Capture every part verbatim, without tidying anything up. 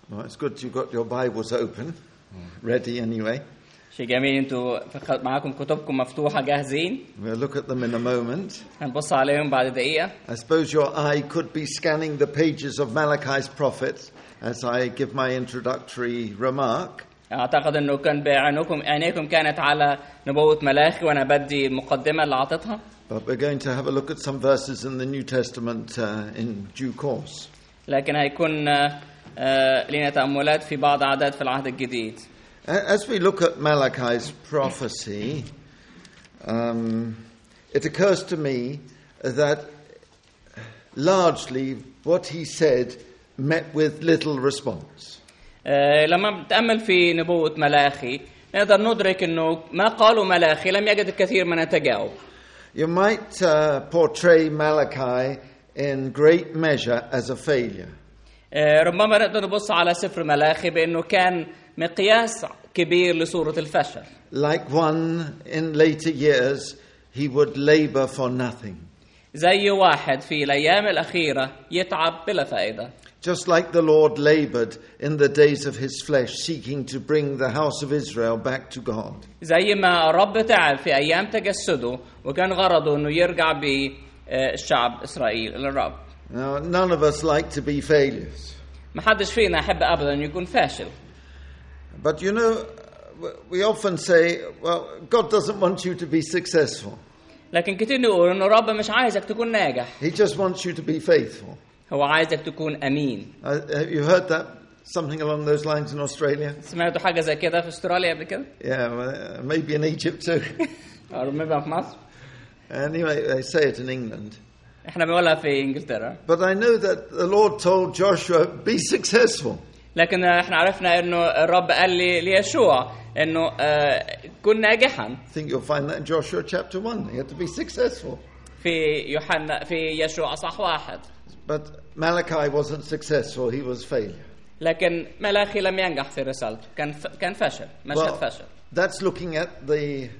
Well, it's good you've got your Bibles open, ready anyway. شيء جميل انتوا معاكم كتبكم مفتوحة جاهزين. We'll look at them in a moment. هنبص عليهم بعد دقيقة. I suppose your eye could be scanning the pages of Malachi's prophet as I give my introductory remark. أعتقد إنه كان بعينكم عينيكم كانت على نبوة ملاخي وأنا بدي المقدمة اللي عطتها. But we're going to have a look at some verses in the New Testament uh, in due course. لكن هيكون لنا تأملات في بعض عادات في العهد الجديد. As we look at Malachi's prophecy, um, it occurs to me that largely what he said met with little response. لما نتأمل في نبوة ملاخي نقدر ندرك إنه ما قاله ملاخي لم يجد الكثير من التجاوب. You might uh, portray Malachi in great measure as a failure. ربما نقدر نبص على سفر ملاخي بأنه كان مقياس كبير لصورة الفشل. Like one in later years, he would labor for nothing. زي واحد في الأيام الأخيرة يتعب بلا فائدة. Just like the Lord labored in the days of his flesh, seeking to bring the house of Israel back to God. زي ما الرب تعب في أيام تجسده وكان غرضه إنه يرجع بالشعب إسرائيل للرب. Now, none of us like to be failures. ما حدش فينا يحب أبدا يكون فاشل. But you know, we often say, well, God doesn't want you to be successful. لكن كتير نقول إنه الرب مش عايزك تكون ناجح. He just wants you to be faithful. هو عايزك تكون أمين. Uh, have you heard that? Something along those lines in Australia? سمعتوا حاجة زي كده في أستراليا قبل كده؟ Yeah, well, maybe in Egypt too. أو maybe في مصر. Anyway, they say it in England. إحنا بنقولها في إنجلترا. But I know that the Lord told Joshua, be successful. لكن إحنا عرفنا إنه الرب قال لي ليشوع إنه كن ناجحا. I think you'll find that in Joshua chapter one. You have to be successful. في يوحنا في يشوع أصح واحد. But Malachi wasn't successful. He was failure. لكن ملاخي لم ينجح في رسالته. كان كان فشل. مشهد فشل. That's looking at the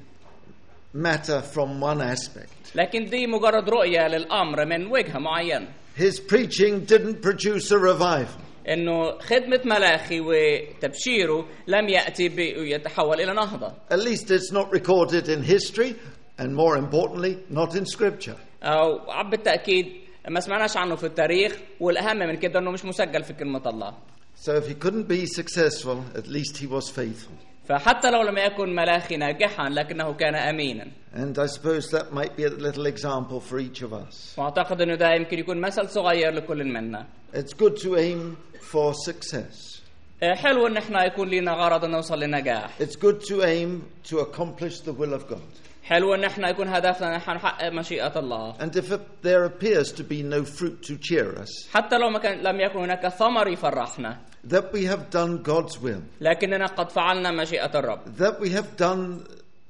matter from one aspect. لكن دي مجرد رؤية للأمر من وجهة معينة. His preaching didn't produce a revival. إنه خدمة ملاخي وتبشيره لم يأتي بيتحول إلى نهضة. At least it's not recorded in history, and more importantly, not in scripture. أو بالتأكيد ما سمعناش عنه في التاريخ والأهم من كده إنه مش مسجل في كلمة الله. So if he couldn't be successful, at least he was faithful. فحتى لو لم يكن ملاخي ناجحا لكنه كان أمينا. And I suppose that might be a little example for each of us. وأعتقد إنه ده يمكن يكون مثل صغير لكل منا. It's good to aim for success. حلو إن إحنا يكون لنا غرض إن نوصل للنجاح. It's good to aim to accomplish the will of God. حلو إن إحنا يكون هدفنا نحن نحقق مشيئة الله. And if there appears to be no fruit to cheer us, حتى لو ما كان لم يكن هناك ثمر يفرحنا. that we have done God's will. لكننا قد فعلنا مشيئة الرب. That we have done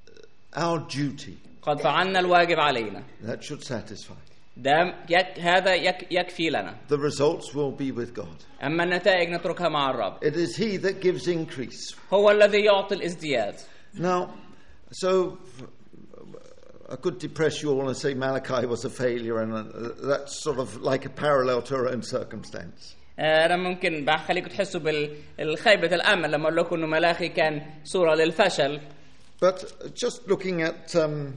our duty. قد فعلنا الواجب علينا. That should satisfy. ده يك هذا يك يكفي لنا. The results will be with God. أما النتائج نتركها مع الرب. It is He that gives increase. هو الذي يعطي الازدياد. Now, so I could depress you all and say Malachi was a failure, and that's sort of like a parallel to our own circumstance. أنا ممكن بخليكم تحسوا بالخيبة الأمل لما أقول لكم إنه ملاخي كان صورة للفشل. But just looking at um,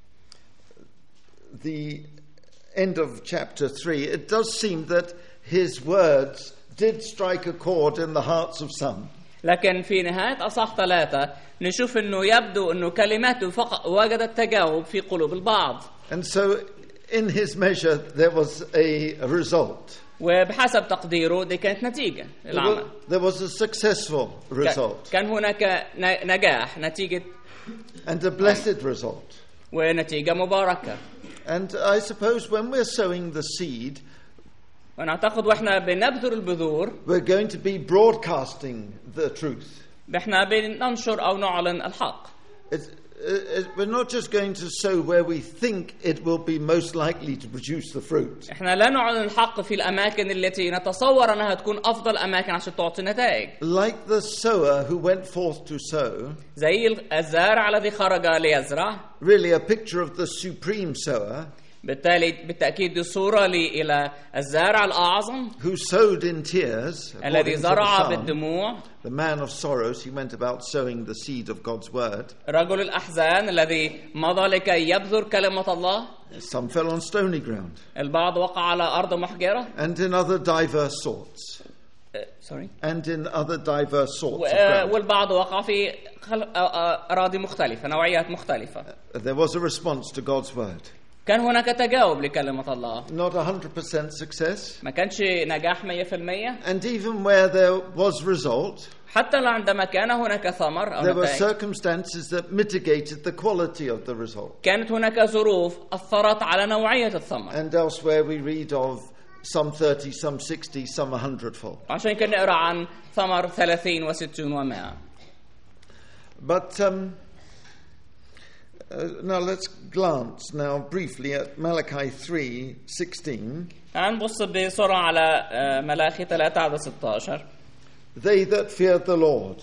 the end of chapter three, it does seem that his words did strike a chord in the hearts of some. لكن في نهاية أصح ثلاثة نشوف إنه يبدو إنه كلماته فقط وجدت تجاوب في قلوب البعض. And so, in his measure, there was a, a result. وبحسب تقديره دي كانت نتيجة العمل. There was a successful result. كان هناك نجاح نتيجة. And a blessed result. ونتيجة مباركة. And I suppose when we're sowing the seed, ونعتقد واحنا بنبذر البذور, we're going to be broadcasting the truth. احنا بننشر أو نعلن الحق. It's, it, we're not just going to sow where we think it will be most likely to produce the fruit. احنا لا نعلن الحق في الأماكن التي نتصور أنها تكون أفضل أماكن عشان تعطي نتائج. Like the sower who went forth to sow. زي الزارع الذي خرج ليزرع. Really a picture of the supreme sower. بالتالي بالتأكيد دي صورة لي إلى الزارع الأعظم who sowed in tears, الذي according to the زرع psalm, بالدموع. the man of sorrows, he went about sowing the seed of God's word. رجل الأحزان الذي مضى لكي يبذر كلمة الله. Some fell on stony ground, البعض وقع على أرض محجرة. and in other diverse sorts, sorry. and in other diverse sorts of ground. والبعض وقع في أراضي مختلفة، نوعيات مختلفة. There was a response to God's word. كان هناك تجاوب لكلمة الله. Not one hundred percent success. ما كانش نجاح مية في المية. And even where there was result, حتى عندما كان هناك ثمر أو there were نتائج، circumstances that mitigated the quality of the result. كانت هناك ظروف أثرت على نوعية الثمر. And elsewhere we read of some thirty, some sixty, some a hundredfold. عشان كنا نقرأ عن ثمر ثلاثين وستون ومائة. But um, uh, now let's glance now briefly at Malachi three sixteen. هنبص بسرعة على ملاخي ثلاثة عدد ستة عشر. They that fear the Lord.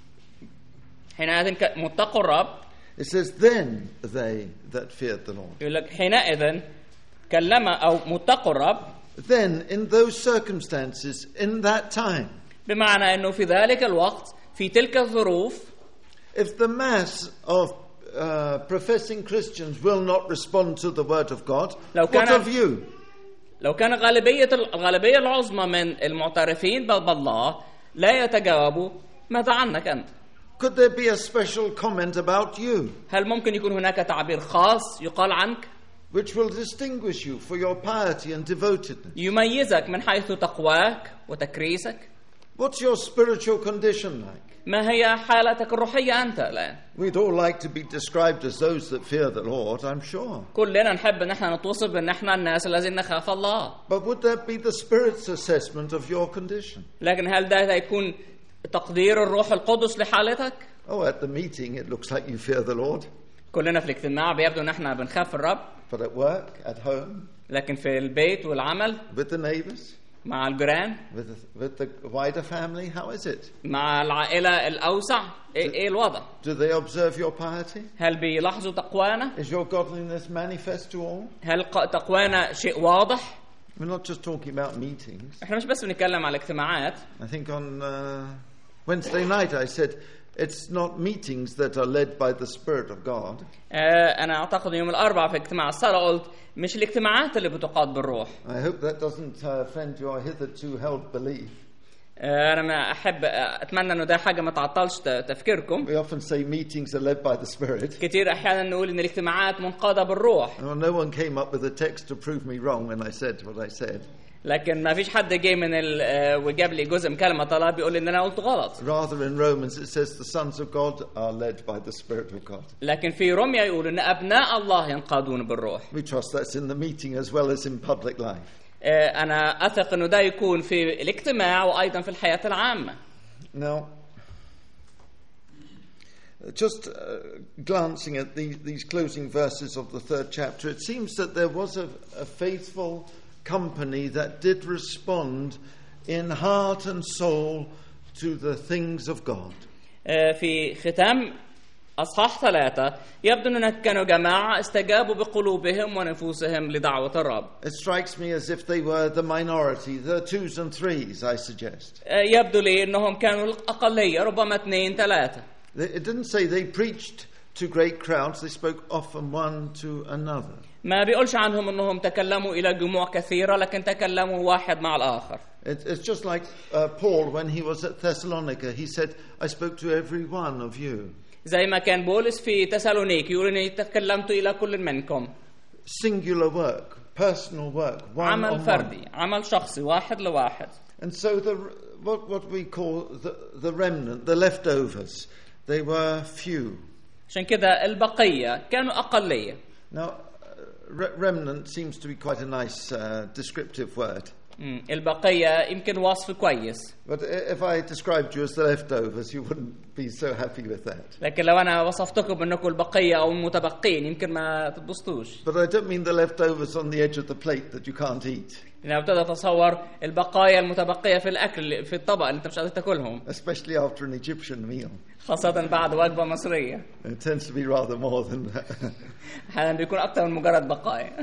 حينئذ متقوا الرب. It says then they that feared the Lord. يقول لك حينئذ كلم أو متقوا الرب. Then in those circumstances in that time. بمعنى إنه في ذلك الوقت في تلك الظروف. If the mass of uh, professing Christians will not respond to the word of God, what of you? لو كان غالبية الغالبية العظمى من المعترفين بالله لا يتجاوبوا، ماذا عنك أنت؟ Could there be a special comment about you? هل ممكن يكون هناك تعبير خاص يقال عنك؟ Which will distinguish you for your piety and devotedness. يميزك من حيث تقواك وتكريسك. What's your spiritual condition like? ما هي حالتك الروحية أنت الآن؟ We'd all like to be described as those that fear the Lord, I'm sure. كلنا نحب أن احنا نتوصف بأن احنا الناس الذين نخاف الله. But would that be the Spirit's assessment of your condition? لكن هل ده يكون تقدير الروح القدس لحالتك؟ Oh, at the meeting it looks like you fear the Lord. كلنا في الاجتماع بيبدو أن احنا بنخاف الرب. But at work, at home, لكن في البيت والعمل with the neighbors, مع الجيران, with the, with the wider family, how is it? مع العائلة الأوسع، إيه, إيه الوضع؟ Do they observe your piety? هل بيلاحظوا تقوانا؟ Is your godliness manifest to all? هل تقوانا شيء واضح؟ We're not just talking about meetings. احنا مش بس بنتكلم على اجتماعات. I think on uh, Wednesday night I said it's not meetings that are led by the Spirit of God. أنا أعتقد يوم الأربعاء في اجتماع الصلاة قلت مش الاجتماعات اللي بتقاد بالروح. I hope that doesn't uh, offend your hitherto held belief. أنا ما أحب أتمنى إنه ده حاجة ما تعطلش تفكيركم. We often say meetings are led by the Spirit. كتير أحيانا نقول إن الاجتماعات منقادة بالروح. Well, no one came up with a text to prove me wrong when I said what I said. لكن ما فيش حد جاي من ال وجاب لي جزء من كلمة الله بيقول إن أنا قلت غلط. Rather in Romans it says the sons of God are led by the Spirit of God. لكن في روميا يقول إن أبناء الله ينقادون بالروح. We trust that's in the meeting as well as in public life. أنا أثق إنه ده يكون في الاجتماع وأيضا في الحياة العامة. Now, just uh, glancing at the, these closing verses of the third chapter, it seems that there was a, a faithful company that did respond in heart and soul to the things of God. في ختام أصحاح ثلاثة يبدو أن كانوا جماعة استجابوا بقلوبهم ونفوسهم لدعوة الرب. It strikes me as if they were the minority, the twos and threes, I suggest. يبدو لي أنهم كانوا الأقلية، ربما اثنين ثلاثة. It didn't say they preached to great crowds, they spoke often one to another. ما بيقولش عنهم أنهم تكلموا إلى جموع كثيرة، لكن تكلموا واحد مع الآخر. It, it's just like uh, Paul when he was at Thessalonica, he said, I spoke to every one of you. زي ما كان بولس في تسالونيكي يقول إني تكلمت إلى كل منكم. Singular work, personal work, one عمل on فردي، one. عمل شخصي، واحد لواحد. And so the what what we call the the remnant, the leftovers, they were few. عشان كده البقية كانوا أقلية. Now, re- remnant seems to be quite a nice uh, descriptive word. البقية يمكن وصف كويس. But if I described you as the leftovers, you wouldn't be so happy with that. لكن لو أنا وصفتكم بأنكم البقية أو المتبقين يمكن ما تتبسطوش. But I don't mean the leftovers on the edge of the plate that you can't eat. يعني ابتدى أتصور البقايا المتبقية في الأكل في الطبق اللي أنت مش قادر تاكلهم. Especially after an Egyptian meal. خاصة بعد وجبة مصرية. It tends to be rather more than that. أحيانا بيكون أكتر من مجرد بقايا.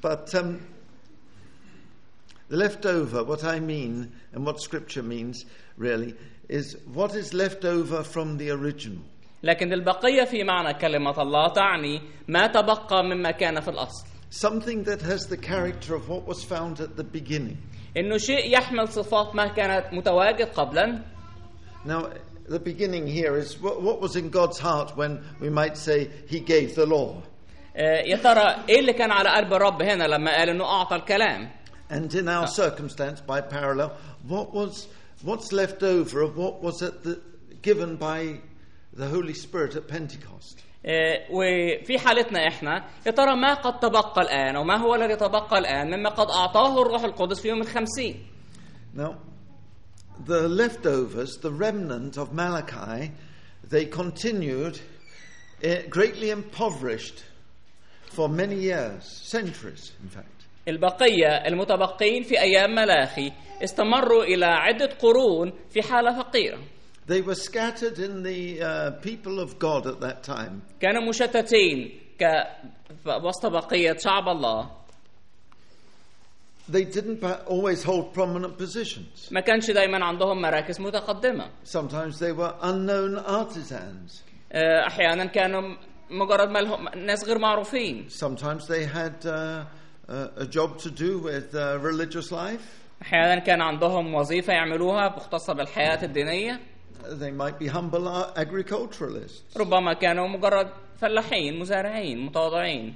But um, the leftover, what I mean and what Scripture means really, is what is left over from the original. لكن البقية في معنى كلمة الله تعني ما تبقى مما كان في الأصل. Something that has the character of what was found at the beginning. إنه شيء يحمل صفات ما كانت متواجد قبلا. Now, the beginning here is what, what was in God's heart when we might say He gave the law. يا ترى إيه اللي كان على قلب الرب هنا لما قال إنه أعطى الكلام؟ And in our circumstance, by parallel, what was what's left over of what was at the, given by the Holy Spirit at Pentecost? وفي حالتنا إحنا يا ترى ما قد تبقى الآن وما هو الذي تبقى الآن مما قد أعطاه الروح القدس في يوم الخمسين. Now, the leftovers, the remnant of Malachi, they continued uh, greatly impoverished for many years, centuries, in fact. البقية المتبقين في أيام ملاخي استمروا إلى عدة قرون في حالة فقيرة. They were scattered in the uh, people of God at that time. كانوا مشتتين كوسط بقية شعب الله. They didn't always hold prominent positions. ما كانش دايما عندهم مراكز متقدمة. Sometimes they were unknown artisans. أحيانا كانوا مجرد ناس غير معروفين. Sometimes they had uh, a job to do with uh, religious life. أحيانا كان عندهم وظيفة يعملوها مختصة بالحياة الدينية. They might be humble agriculturalists. ربما كانوا مجرد فلاحين مزارعين متواضعين.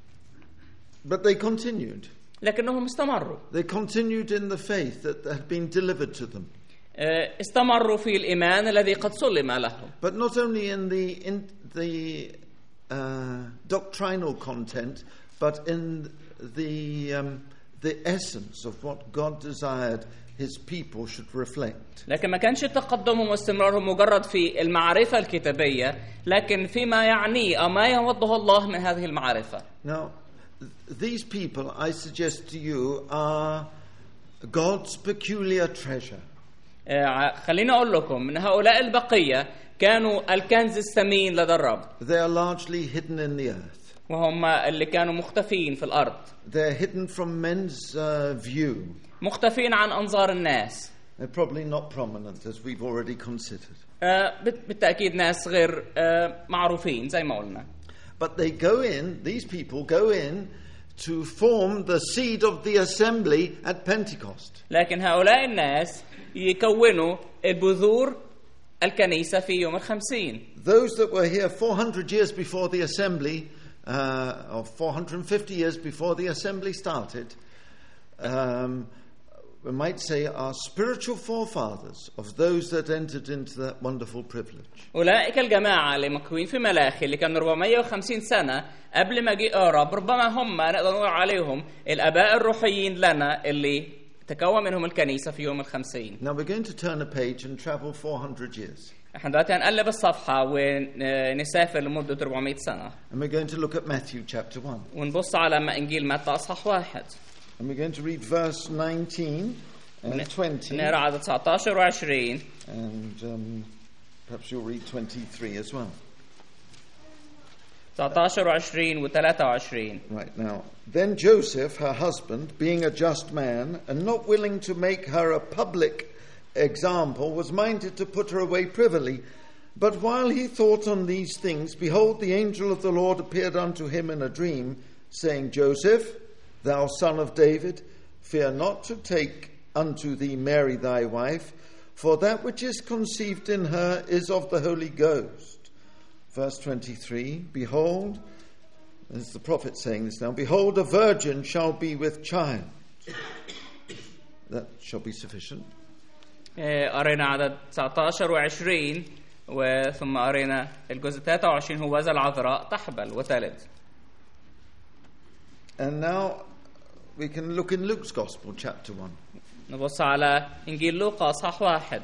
But they continued. لكنهم استمروا. They continued in the faith that had been delivered to them. استمروا في الإيمان الذي قد سلم لهم. But not only in the in the uh, doctrinal content, but in the um, the essence of what God desired His people should reflect. لكن ما كانش تقدمهم واستمرارهم مجرد في المعرفة الكتابية، لكن فيما يعنيه أو ما يوضه الله من هذه المعرفة. Now, these people, I suggest to you, are God's peculiar treasure. خليني أقول لكم إن هؤلاء البقية كانوا الكنز الثمين لدى الرب. They are largely hidden in the earth. وهم اللي كانوا مختفين في الأرض. They're hidden from men's uh, view. مختفين عن أنظار الناس. They're probably not prominent, as we've already considered. بالتأكيد ناس غير معروفين زي ما قلنا. But they go in, these people go in to form the seed of the assembly at Pentecost. لكن هؤلاء الناس يكونوا البذور الكنيسة في يوم الخمسين. Those that were here four hundred years before the assembly, uh, or four hundred fifty years before the assembly started, um, we might say are spiritual forefathers of those that entered into that wonderful privilege. أولئك الجماعة اللي مكوين في ملاخي اللي كانوا أربعمائة وخمسين سنة قبل مجيء الرب، ربما هم نقدر نقول عليهم الآباء الروحيين لنا اللي تكون منهم الكنيسة في يوم الخمسين. Now we're going to turn a page and travel four hundred years. احنا دلوقتي هنقلب الصفحة ونسافر لمدة أربعمائة سنة. And we're going to look at Matthew chapter one. ونبص على ما إنجيل متى أصحاح واحد. And we're going to read verse nineteen and twenty. نقرأ عدد تسعة عشر وعشرين. And um, perhaps you'll read twenty-three as well. تسعة عشر وعشرين وثلاثة وعشرين. Right, now, then Joseph, her husband, being a just man, and not willing to make her a public example, was minded to put her away privily. But while he thought on these things, behold, the angel of the Lord appeared unto him in a dream, saying, Joseph, thou son of David, fear not to take unto thee Mary thy wife, for that which is conceived in her is of the Holy Ghost. Verse twenty-three, behold, this is the prophet saying this now, behold, a virgin shall be with child. That shall be sufficient. قرينا عدد تسعة عشر وعشرين وثم قرينا الجزء ثلاثة وعشرين هو ذا العذراء تحبل وتلد. And now we can look in Luke's Gospel, chapter one. نبص على إنجيل لوقا أصحاح واحد.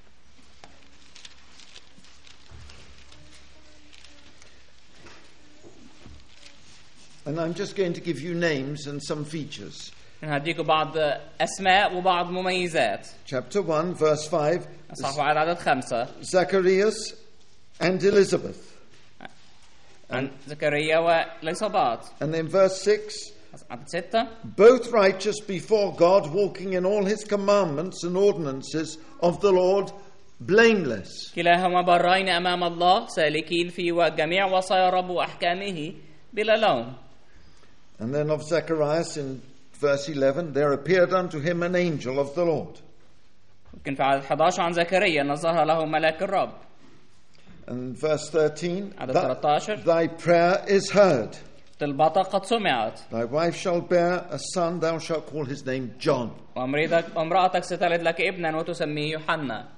And I'm just going to give you names and some features. هديكوا بعض أسماء وبعض مميزات. Chapter one, verse five. أصحاح واحد عدد خمسة. Zacharias and Elizabeth. عن زكريا وإليصابات. And then verse six, عدد ستة. both righteous before God, walking in all his commandments and ordinances of the Lord, blameless. كلاهما برين أمام الله سالكين في جميع وصايا الرب وأحكامه بلا لوم. And then of Zacharias in verse eleven, there appeared unto him an angel of the Lord. يمكن في عدد إحدى عشر عن زكريا أن ظهر له ملاك الرب. And verse thirteen, عدد ثلاثة عشر. thy prayer is heard. طلبتك قد سمعت. Thy wife shall bear a son, thou shalt call his name John. وامرأتك ستلد لك ابنا وتسميه يوحنا.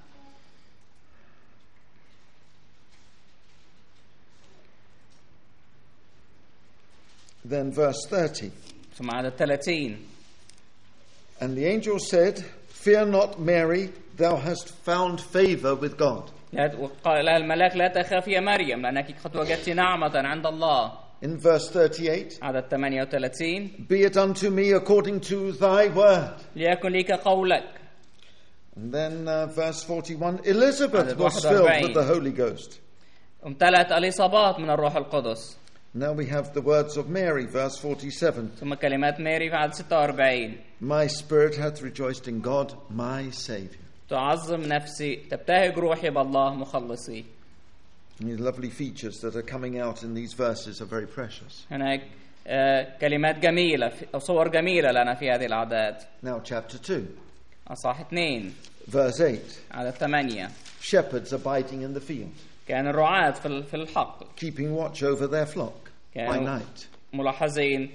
Then verse thirty. ثم عدد ثلاثين. And the angel said, fear not, Mary, thou hast found favor with God. قال لها الملاك لا تخاف يا مريم لأنك قد وجدت نعمة عند الله. In verse thirty-eight, عدد ثمانية وثلاثين. be it unto me according to thy word. ليكن لك قولك. And then uh, verse forty-one, Elizabeth was filled with the Holy Ghost. امتلأت إليصابات من الروح القدس. Now we have the words of Mary, verse forty-seven. ثم كلمات ماري في عدد ستة وأربعين. My spirit hath rejoiced in God, my Savior. تعظم نفسي تبتهج روحي بالله مخلصي. These lovely features that are coming out in these verses are very precious. هناك كلمات جميلة أو صور جميلة لنا في هذه الأعداد. Now chapter two. أصحاح اثنين. Verse eight. عدد ثمانية. Shepherds abiding in the field. كان الرعاة في في الحقل. Keeping watch over their flock by night. ملاحظين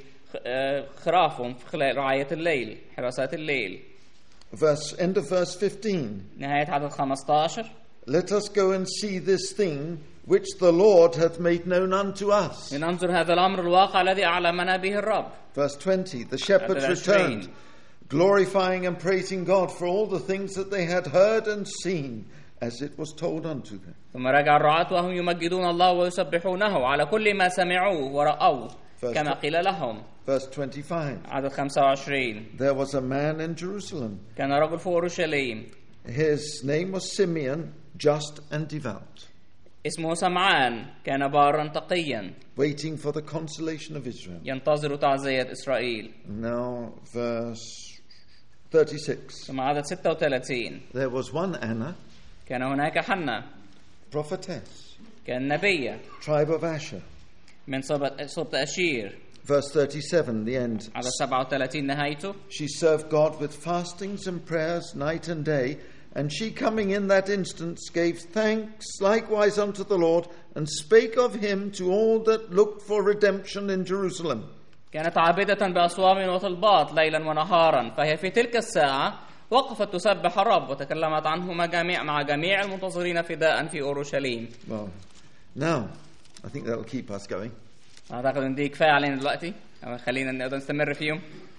خرافهم في رعاية الليل، حراسات الليل. Verse end of verse fifteen. نهاية عدد خمسة عشر. Let us go and see this thing which the Lord hath made known unto us. لننظر هذا الأمر الواقع الذي أعلمنا به الرب. Verse twenty. The shepherds returned, glorifying and praising God for all the things that they had heard and seen, as it was told unto them. ثم رجع الرعاة وهم يمجدون الله ويسبحونه على كل ما سمعوه ورأوه كما قيل لهم. Verse twenty-five. عدد خمسة وعشرين. There was a man in Jerusalem. كان رجل في أورشليم. His name was Simeon, just and devout. اسمه سمعان، كان بارا تقيا. Waiting for the consolation of Israel. ينتظر تعزية إسرائيل. Now verse thirty-six. ثم عدد ستة وثلاثين. There was one Anna. كان هناك حنة. Prophetess. كان نبية. Tribe of Asher. من سبط أشير. Verse thirty-seven, the end. عدد سبعة وثلاثين نهايته. She served God with fastings and prayers night and day, and she coming in that instance gave thanks likewise unto the Lord, and spake of him to all that looked for redemption in Jerusalem. كانت عابدة بأصوام وطلبات ليلا ونهارا، فهي في تلك الساعة وقفت تسبح الرب وتكلمت عنه مع جميع مع جميع المنتظرين فداء في أورشليم. Well, now I think that'll keep us going. أعتقد إن دي كفاية علينا دلوقتي، خلينا نقدر نستمر فيهم.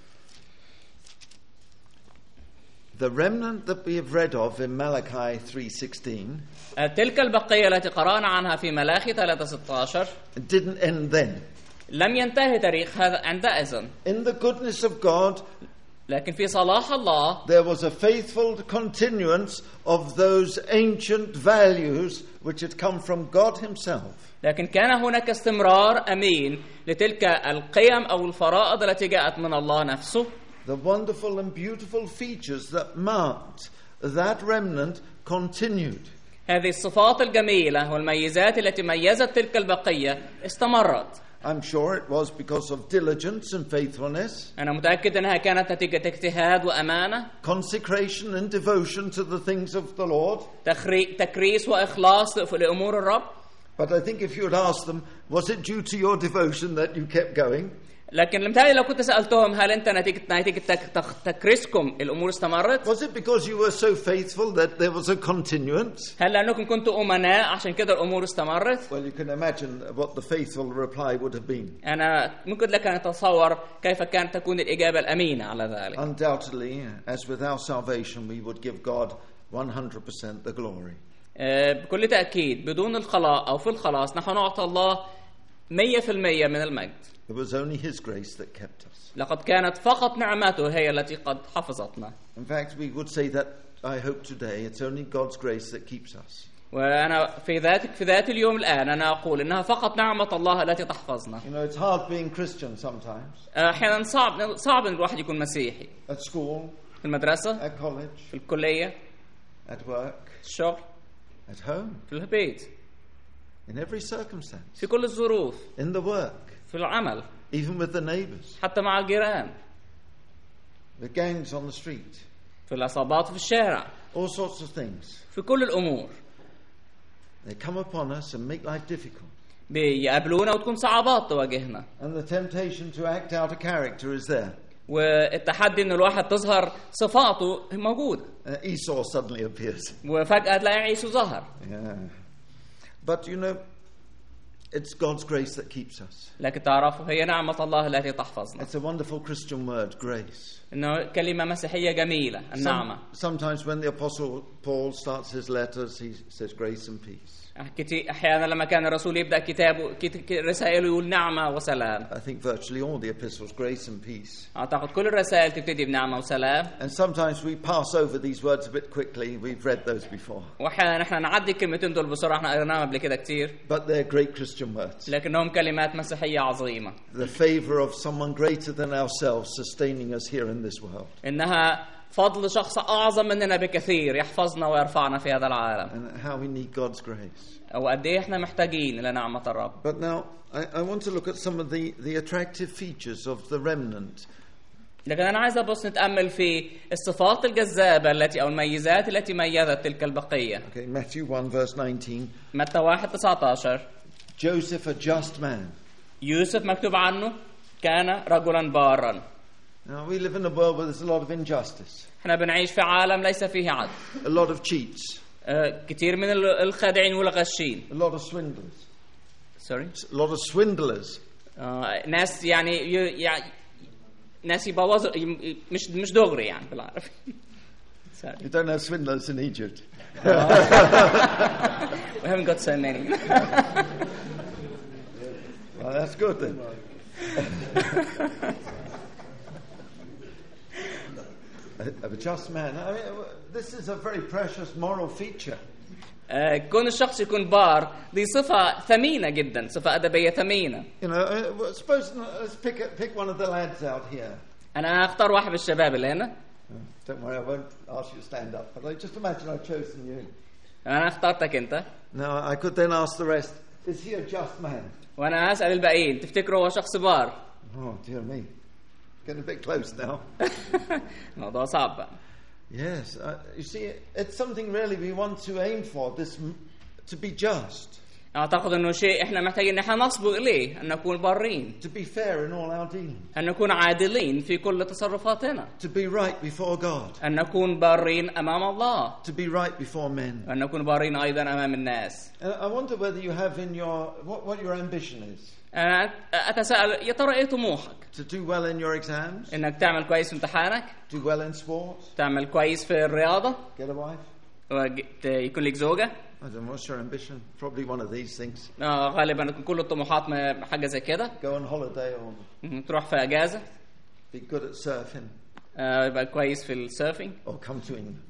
The remnant that we have read of in Malachi three sixteen. تلك البقية التي قرأنا عنها في ملاخي ثلاثة ستة عشر. Didn't end then. لم ينتهي تاريخ هذا عندئذ. In the goodness of God, لكن في صلاح الله, there was a faithful continuance of those ancient values which had come from God himself. لكن كان هناك استمرار أمين لتلك القيم أو الفرائض التي جاءت من الله نفسه. The wonderful and beautiful features that marked that remnant continued. هذه الصفات الجميلة والميزات التي ميزت تلك البقية استمرت. I'm sure it was because of diligence and faithfulness. أنا متأكد أنها كانت نتيجة اجتهاد وأمانة. Consecration and devotion to the things of the Lord. تكريس وإخلاص لأمور الرب. But I think if you would ask them, was it due to your devotion that you kept going? لكن لمثالي لو كنت سألتهم هل أنت نتيجة نتيجة تكريسكم الأمور استمرت؟ Was it because you were so faithful that there was a continuance? هل لأنكم كنتوا أمناء عشان كده الأمور استمرت؟ Well, you can imagine what the faithful reply would have been. أنا ممكن لك أن أتصور كيف كانت تكون الإجابة الأمينة على ذلك. Undoubtedly, as with our salvation, we would give God one hundred percent the glory. بكل تأكيد بدون الخلاص أو في الخلاص نحن نعطي الله مية في المية من المجد. It was only His grace that kept us. لقد كانت فقط نعمته هي التي قد حفظتنا. In fact, we would say that I hope today it's only God's grace that keeps us. وأنا في ذاتك في ذات اليوم الآن أنا أقول إنها فقط نعمة الله التي تحفظنا. You know, it's hard being Christian sometimes. أحيانا صعب صعب إن الواحد يكون مسيحي. At school. في المدرسة. At college. في الكلية. At work. في الشغل. At home. في البيت. In every circumstance. في كل الظروف. In the work. في العمل. Even with the neighbors. حتى مع الجيران. The gangs on the street. في العصابات في الشارع. All sorts of things. في كل الأمور. They come upon us and make life difficult. بيقابلونا وتكون صعوبات تواجهنا. And the temptation to act out a character is there. والتحدي إن الواحد تظهر صفاته موجودة. Uh, Esau suddenly appears. وفجأة تلاقي عيسو ظهر. Yeah. But you know, it's God's grace that keeps us. لكن تعرفوا هي نعمة الله التي تحفظنا. It's a wonderful Christian word, grace. إنه كلمة مسيحية جميلة النعمة. Some, sometimes when the Apostle Paul starts his letters, he says grace and peace. أحيانا لما كان الرسول يبدأ كتابه رسائله يقول نعمة وسلام. I think virtually all the epistles, grace and peace. أعتقد كل الرسائل تبتدي بنعمة وسلام. And sometimes we pass over these words a bit quickly. We've read those before. وأحيانا نحن نعدي الكلمتين دول بسرعة، احنا قريناهم قبل كده كتير. But they're great Christian words. لكنهم كلمات مسيحية عظيمة. The favor of someone greater than ourselves sustaining us here in this world. إنها فضل شخص أعظم مننا بكثير يحفظنا ويرفعنا في هذا العالم. And how we need God's grace. أو قد إيه إحنا محتاجين لنعمة الرب. But now I, I want to look at some of the, the attractive features of the remnant. لكن أنا عايز أبص نتأمل في الصفات الجذابة التي أو الميزات التي ميزت تلك البقية. Okay, Matthew one verse nineteen. متى واحد تسعة عشر. Joseph, a just man. يوسف مكتوب عنه كان رجلا بارا. Now we live in a world where there's a lot of injustice. إحنا بنعيش في عالم ليس فيه عدل. A lot of cheats. uh, كثير من الخادعين والغشين. A lot of swindlers. Sorry. A lot of swindlers. uh, ناس يعني يعني ناس يبوظوا مش مش دغري يعني بالعربي. You don't have swindlers in Egypt. We haven't got so many. Well, that's good then. a, a just man. I mean, this is a very precious moral feature. uh, كون الشخص يكون بار دي صفة ثمينة جدا، صفة أدبية ثمينة. You know, uh, suppose let's pick a, pick one of the lads out here. أنا أختار واحد من الشباب اللي هنا. Don't worry, I won't ask you to stand up. But I just imagine I've chosen you. أنا اخترتك أنت. Now I could then ask the rest: is he a just man? وأنا أسأل الباقيين تفتكروا هو شخص بار؟ Oh dear me, getting a bit close now. موضوع صعب بقى. Yes, uh, you see, it's something really we want to aim for. This to be just. أعتقد إنه شيء إحنا محتاجين إحنا نصبو إليه أن نكون بارين. To be fair in all our dealings. أن نكون عادلين في كل تصرفاتنا. To be right before God. أن نكون بارين أمام الله. To be right before men. أن نكون بارين أيضا أمام الناس. And I wonder whether you have in your what, what your ambition is. أنا أتساءل يا ترى إيه طموحك؟ To do well in your exams. إنك تعمل كويس في امتحانك. Do well in sports. تعمل كويس في الرياضة. Get a wife. ويكون لك زوجة. I don't know, what's your ambition? Probably one of these things. آه غالبا كل الطموحات حاجة زي كده. Go on holiday or تروح في أجازة. be good at surfing. آه يبقى كويس في السيرفينج. Or come to England.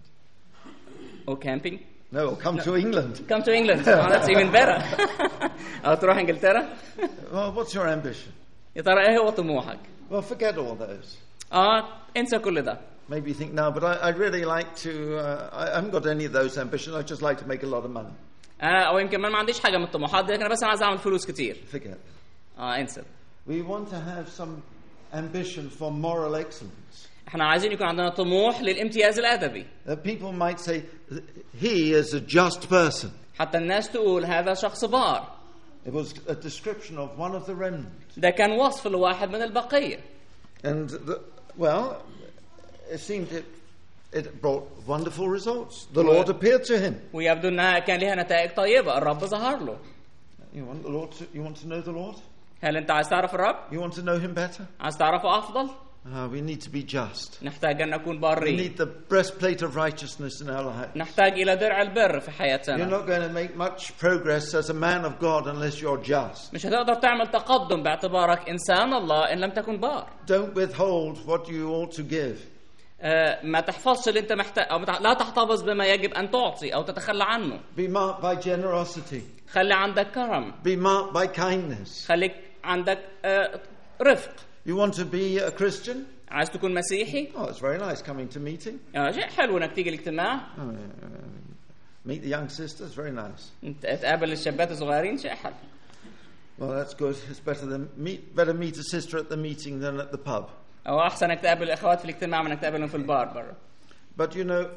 أو camping. No, or come no. to England. Come to England. Oh, that's even better. أو تروح إنجلترا. Well, what's your ambition? يا ترى إيه هو طموحك؟ Well, forget all those. آه انسى كل ده. Maybe you think, no, but I, I'd really like to, uh, I haven't got any of those ambitions, I'd just like to make a lot of money. أنا أو يمكن ما عنديش حاجة من الطموحات دي، لكن بس أنا عايز أعمل فلوس كتير. Forget. آه انسى. We want to have some ambition for moral excellence. إحنا عايزين يكون عندنا طموح للامتياز الأدبي. That people might say, he is a just person. حتى الناس تقول هذا شخص بار. It was a description of one of the remnant. ده كان وصف لواحد من البقية. And the, well, it seemed it, it brought wonderful results. The Lord appeared to him. ويبدو أنها كان لها نتائج طيبة. الرب ظهر له. You want the Lord to, you want to know the Lord? هل أنت عايز تعرف الرب؟ You want to know him better? عايز تعرفه أفضل؟ Uh, we need to be just. نحتاج أن نكون We بارين. need the breastplate of righteousness in our lives. نحتاج إلى درع البر في You're حياتنا. not going to make much progress as a man of God unless you're just. مش هتقدر تعمل تقدم باعتبارك إنسان الله إن لم تكن بار. Don't withhold what you ought to give. ما تحفظش اللي أنت محتاج أو لا تحتفظ بما يجب أن تعطي أو تتخلى عنه. Be marked by generosity. خلي عندك كرم. Be marked by kindness. خليك عندك رفق. You want to be a Christian? عايز تكون مسيحي؟ Oh, it's very nice coming to meeting. آه شيء حلو إنك تيجي الاجتماع. Oh, uh, meet the young sisters, very nice. تقابل الشابات الصغيرين شيء حلو. Well, that's good. It's better than meet better meet a sister at the meeting than at the pub. أو أحسن إنك تقابل الأخوات في الاجتماع من إنك تقابلهم في البار برا. But you know,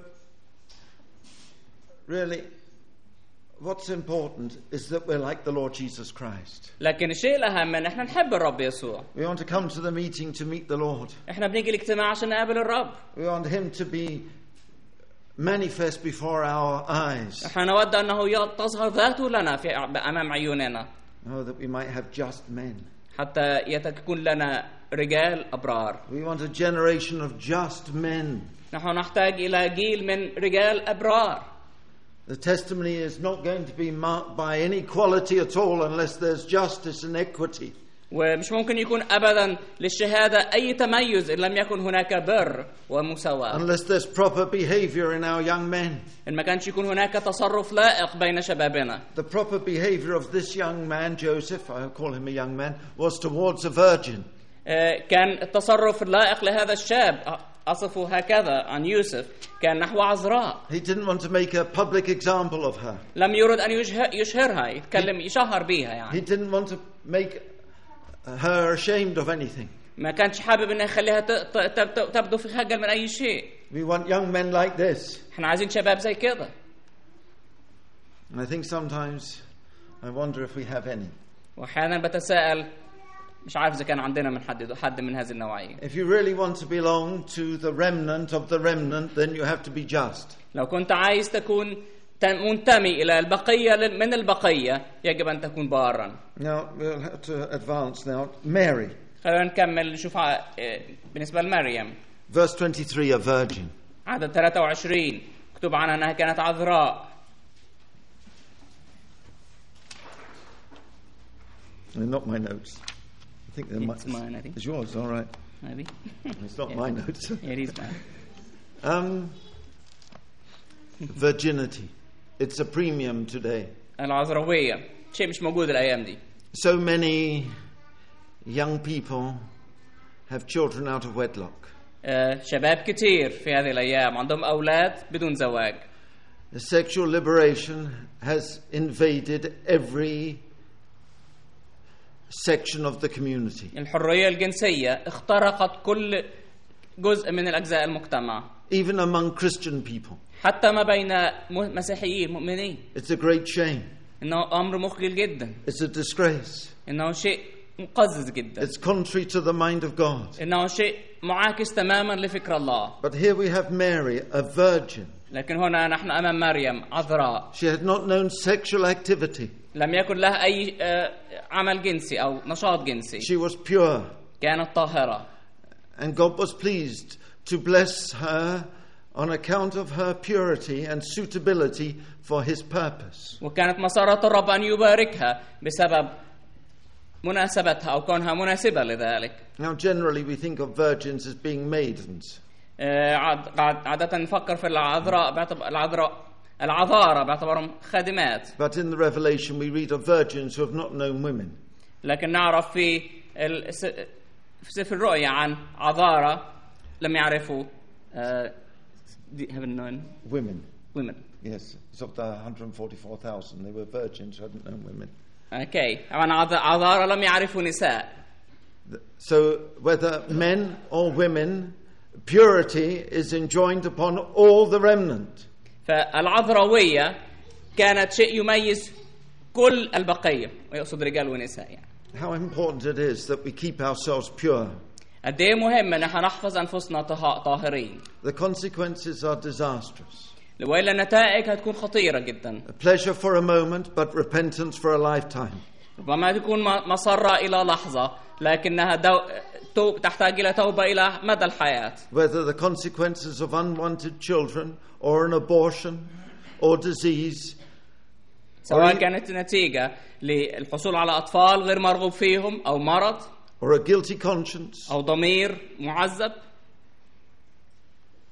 really, what's important is that we're like the Lord Jesus Christ. لكن الشيء الأهم إن إحنا نحب الرب يسوع. We want to come to the meeting to meet the Lord. إحنا بنيجي الاجتماع عشان نقابل الرب. We want Him to be manifest before our eyes. إحنا نود أنه تظهر ذاته لنا في أمام عيوننا. Oh, that we might have just men. حتى يكون لنا رجال أبرار. We want a generation of just men. نحن نحتاج إلى جيل من رجال أبرار. The testimony is not going to be marked by inequality at all unless there's justice and equity. ومش ممكن يكون أبدا للشهادة أي تميز إن لم يكن هناك بر ومساواة. Unless there's proper behavior in our young men. إن ما كانش يكون هناك تصرف لائق بين شبابنا. The proper behavior of this young man, Joseph, I call him a young man, was towards a virgin. كان التصرف اللائق لهذا الشاب أصفه هكذا عن يوسف كان نحو عذراء. He didn't want to make a public example of her. لم يرد أن يشهرها يتكلم يشهر بيها يعني. He didn't want to make her ashamed of anything. ما كانش حابب إنه يخليها تبدو في خجل من أي شيء. We want young men like this. إحنا عايزين شباب زي كده. And I think sometimes I wonder if we have any. وأحيانا بتساءل مش عارف إذا كان عندنا من حد حد من هذه النوعية. If you really want to belong to the remnant of the remnant, then you have to be just. لو كنت عايز تكون منتمي إلى البقية من البقية يجب أن تكون بارا. Now we'll have to advance now. Mary. خلينا نكمل نشوف بالنسبة لمريم. Verse twenty-three, a virgin. عدد ثلاثة وعشرين مكتوب عنها أنها كانت عذراء. Not my notes. I think they're it's mine. I think it's yours. All right. Maybe. It's not yeah. my notes. It is mine. Um, virginity. It's a premium today. العذراوية شيء مش موجود الأيام دي. So many young people have children out of wedlock. uh, شباب كتير في هذه الأيام عندهم أولاد بدون زواج. The sexual liberation has invaded every section of the community. الحرية الجنسية اخترقت كل جزء من الأجزاء المجتمع. Even among Christian people. حتى ما بين مسيحيين مؤمنين. It's a great shame. إنه أمر مخجل جدا. It's a disgrace. إنه شيء مقزز جدا. It's contrary to the mind of God. إنه شيء معاكس تماما لفكر الله. But here we have Mary, a virgin. لكن هنا نحن أمام مريم عذراء. She had not known sexual activity. لم يكن لها أي عمل جنسي أو نشاط جنسي. She was pure. كانت طاهرة. And God was pleased to bless her on account of her purity and suitability for His purpose. وكانت مسارة الرب أن يباركها بسبب مناسبتها أو كونها مناسبة لذلك. Now generally we think of virgins as being maidens. عادة نفكر في العذراء باعتبار العذراء العذارى باعتبارهم خادمات. But in the Revelation we read of virgins who have not known women. لكن نعرف في في سفر الرؤيا عن عذارى لم يعرفوا haven't known women. Women. Yes, it's of the one hundred forty-four thousand. They were virgins who hadn't known women. Okay. عن عذارى لم يعرفوا نساء. So whether men or women, purity is enjoined upon all the remnant. فالعذراوية كانت شيء يميز كل البقية ويقصد رجال ونساء يعني. How important it is that we keep ourselves pure. قد ايه مهم ان احنا نحفظ انفسنا طاهرين. The consequences are disastrous. وإلا النتائج هتكون خطيرة جدا. A pleasure for a moment, but repentance for a lifetime. ربما تكون مسرة إلى لحظة لكنها دو... تو... تحتاج إلى توبة إلى مدى الحياة. Whether the consequences of unwanted children or an abortion or disease. سواء كانت نتيجة للحصول على أطفال غير مرغوب فيهم أو مرض. Or a guilty conscience. أو ضمير معذب.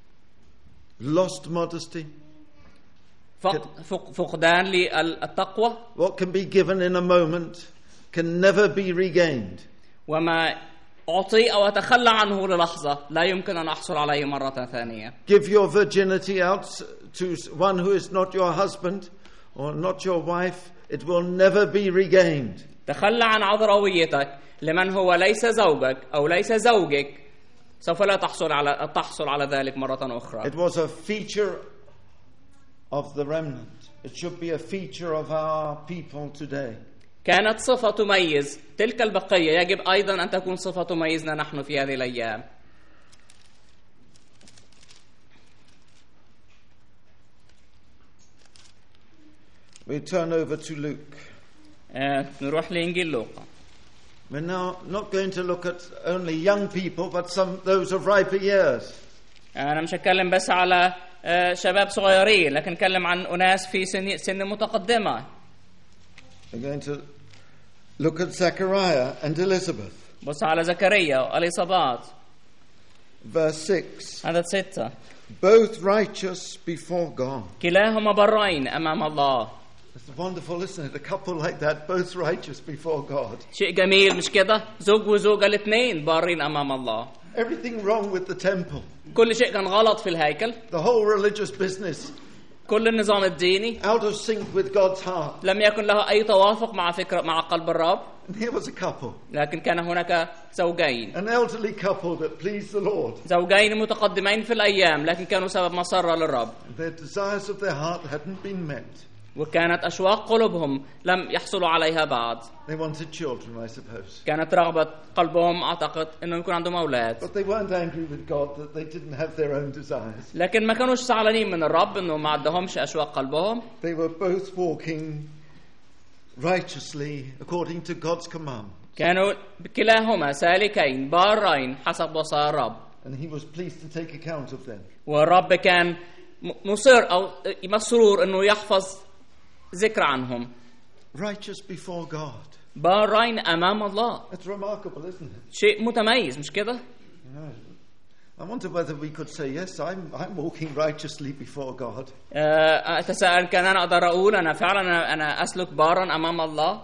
lost modesty. فق- فق- فقدان للتقوى. What can be given in a moment can never be regained. وما أعطي أو أتخلى عنه للحظة لا يمكن أن أحصل عليه مرة ثانية. Give your virginity out to one who is not your husband or not your wife, it will never be regained. تخلى عن عذراويتك لمن هو ليس زوجك أو ليس زوجك، سوف لا تحصل على تحصل على ذلك مرة أخرى. It was a feature of the remnant. It should be a feature of our people today. كانت صفة تميز تلك البقية، يجب أيضا أن تكون صفة تميزنا نحن في هذه الأيام. We turn over to Luke. آه، نروح لإنجيل لوقا. We're now not going to look at only young people, but some those of riper years. أنا مش هتكلم بس على آه، شباب صغيرين، لكن أتكلم عن أناس في سن سن متقدمة. We're going to look at Zechariah and Elizabeth. بص على زكريا وإليصابات. Verse six. عدد ستة. Both righteous before God. كلاهما برين أمام الله. It's wonderful, isn't it? A couple like that, both righteous before God. شيء جميل مش كده؟ زوج وزوجة الاثنين بارين أمام الله. Everything wrong with the temple. كل شيء كان غلط في الهيكل. The whole religious business. كل النظام الديني Out of sync with God's heart. لم يكن له أي توافق مع فكرة مع قلب الرب. And here was a couple. لكن كان هناك زوجين. An elderly couple that pleased the Lord. زوجين متقدمين في الأيام لكن كانوا سبب مسرة للرب. Their desires of their heart hadn't been met. وكانت أشواق قلوبهم لم يحصلوا عليها بعد. They wanted children, I suppose. كانت رغبة قلبهم أعتقد إنه يكون عندهم أولاد. But they weren't angry with God that they didn't have their own desires. لكن ما كانوش زعلانين من الرب إنه ما عندهمش أشواق قلبهم. They were both walking righteously according to God's command. كانوا كلاهما سالكين بارين حسب وصايا الرب. And he was pleased to take account of them. والرب كان مصر أو مسرور إنه يحفظ ذكر عنهم. Righteous before God. بارين أمام الله. That's remarkable, isn't it? شيء متميز مش كده؟ I wonder whether we could say, yes, I'm, I'm walking righteously before God. أتساءل كان أنا أقدر أقول أنا فعلا أنا, أنا أسلك بارا أمام الله.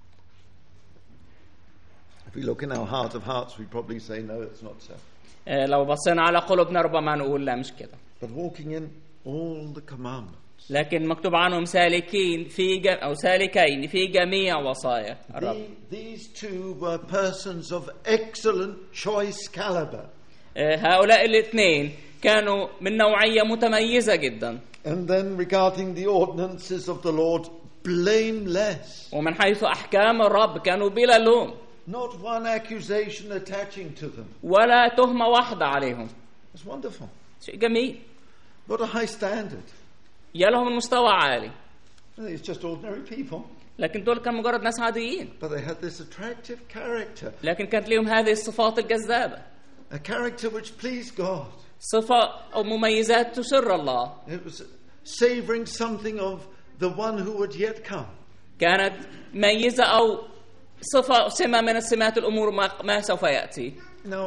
If we look in our heart of hearts, we probably say, no, it's not so. لو بصينا على قلوبنا ربما نقول لا مش كده. But walking in all the commandments. لكن مكتوب عنهم سالكين في ج... أو سالكين في جميع وصايا الرب. These two were persons of excellent choice caliber. هؤلاء الاثنين كانوا من نوعية متميزة جدا. And then regarding the ordinances of the Lord, blameless. ومن حيث أحكام الرب كانوا بلا لوم. Not one accusation attaching to them. ولا تهمة واحدة عليهم. It's wonderful. شيء جميل. What a high standard. يا لهم المستوى عالي. It's just ordinary people. لكن دول كانوا مجرد ناس عاديين. But they had this attractive character. لكن كانت لهم هذه الصفات الجذابة. A character which pleased God. صفة أو مميزات تسر الله. It was savoring something of the one who would yet come. كانت ميزة أو صفة سمة من السمات الأمور ما, ما سوف يأتي. Now,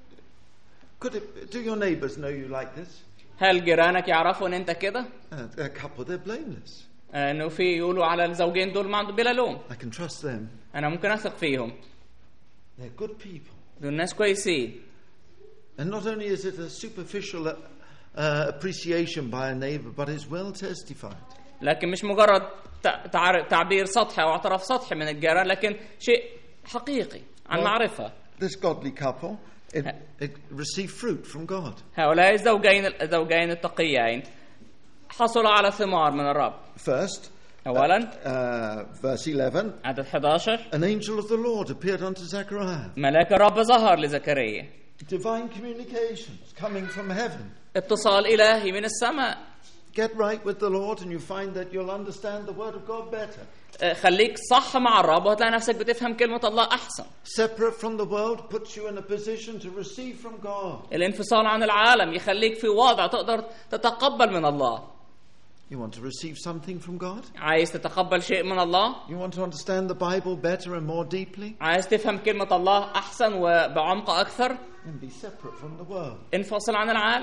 could it, do your neighbors know you like this? هل جيرانك يعرفوا ان انت كده؟ Uh, they're a couple, they're blameless. انه في يقولوا على الزوجين دول ما عندهم بلا لوم. I can trust them. انا ممكن اثق فيهم. They're good people. دول ناس كويسين. And not only is it a superficial uh, appreciation by a neighbor, but it's well testified. لكن مش مجرد تعبير سطحي او اعتراف سطحي من الجيران، لكن شيء حقيقي عن معرفة. This godly couple it, it received fruit from God. هؤلاء الزوجين الزوجين التقيين حصلوا على ثمار من الرب. First, أولاً uh, verse eleven. عدد إحدى عشر. An angel of the Lord appeared unto Zechariah. ملاك الرب ظهر لزكريا. Divine communications coming from heaven. اتصال إلهي من السماء. Get right with the Lord and you find that you'll understand the word of God better. خليك صح مع الرب وهتلاقي نفسك بتفهم كلمة الله أحسن. Separate from the world puts you in a position to receive from God. الانفصال عن العالم يخليك في وضع تقدر تتقبل من الله. You want to receive something from God? عايز تتقبل شيء من الله؟ You want to understand the Bible better and more deeply? عايز تفهم كلمة الله أحسن وبعمق أكثر؟ And be separate from the world. انفصل عن العالم.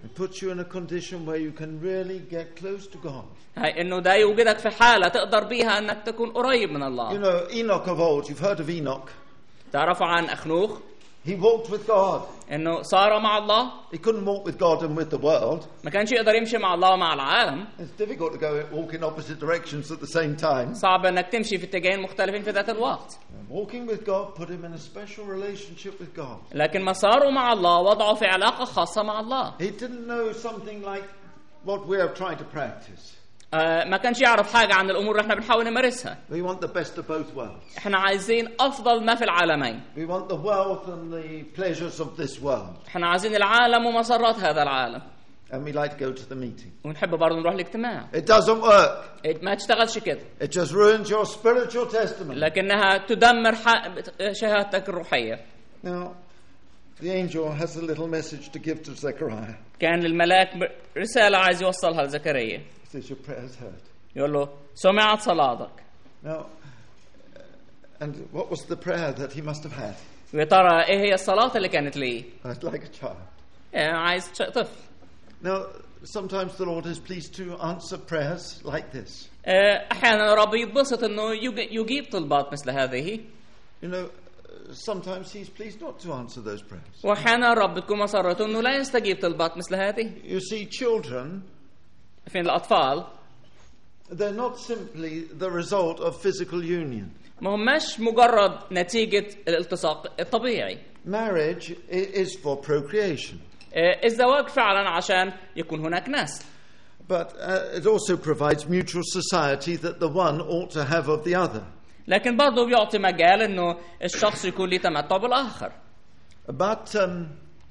It puts you in a condition where you can really get close to God. هاي إنه ده يوجدك في حالة تقدر بيها إنك تكون قريب من You الله. know, Enoch of old, you've heard of Enoch. تعرفوا عن أخنوخ؟ He walked with God. إنه صار مع الله. He couldn't walk with God and with the world. ما كانش يقدر يمشي مع الله ومع العالم. It's difficult to go walk in opposite directions at the same time. صعب إنك تمشي في اتجاهين مختلفين في ذات الوقت. Walking with God put him in a special relationship with God. لكن مساره مع الله وضعه في علاقة خاصة مع الله. He didn't know something like what we are trying to practice. آه ما كانش يعرف حاجة عن الأمور اللي احنا بنحاول نمارسها. We want the best of both worlds. احنا عايزين أفضل ما في العالمين. We want the wealth and the pleasures of this world. احنا عايزين العالم ومسرات هذا العالم. And we like to go to the meeting. ونحب برضه نروح الاجتماع. It doesn't work. ما تشتغلش كده. It just ruins your spiritual testimony. لكنها تدمر شهادتك الروحية. Now, the angel has a little message to give to Zechariah. كان للملاك رسالة عايز يوصلها لزكريا. He says, your prayers heard. يقول له سمعت صلاتك. Now, and what was the prayer that he must have had? ويا ترى ايه هي الصلاة اللي كانت ليه؟ Like a child. يعني عايز طفل. Now, sometimes the Lord is pleased to answer prayers like this. أحيانا الرب يتبسط إنه يجيب طلبات مثل هذه. You know, sometimes He's pleased not to answer those prayers. وأحيانا الرب تكون مسرته إنه لا يستجيب طلبات مثل هذه. You see, children, في الأطفال, they're not simply the result of physical union. ما هماش مجرد نتيجة الالتصاق الطبيعي. Marriage is for procreation. الزواج فعلا عشان يكون هناك نسل. But uh, it also provides mutual society that the one ought to have of the other. لكن برضه بيعطي مجال إنه الشخص يكون له تمتع بالآخر. But um,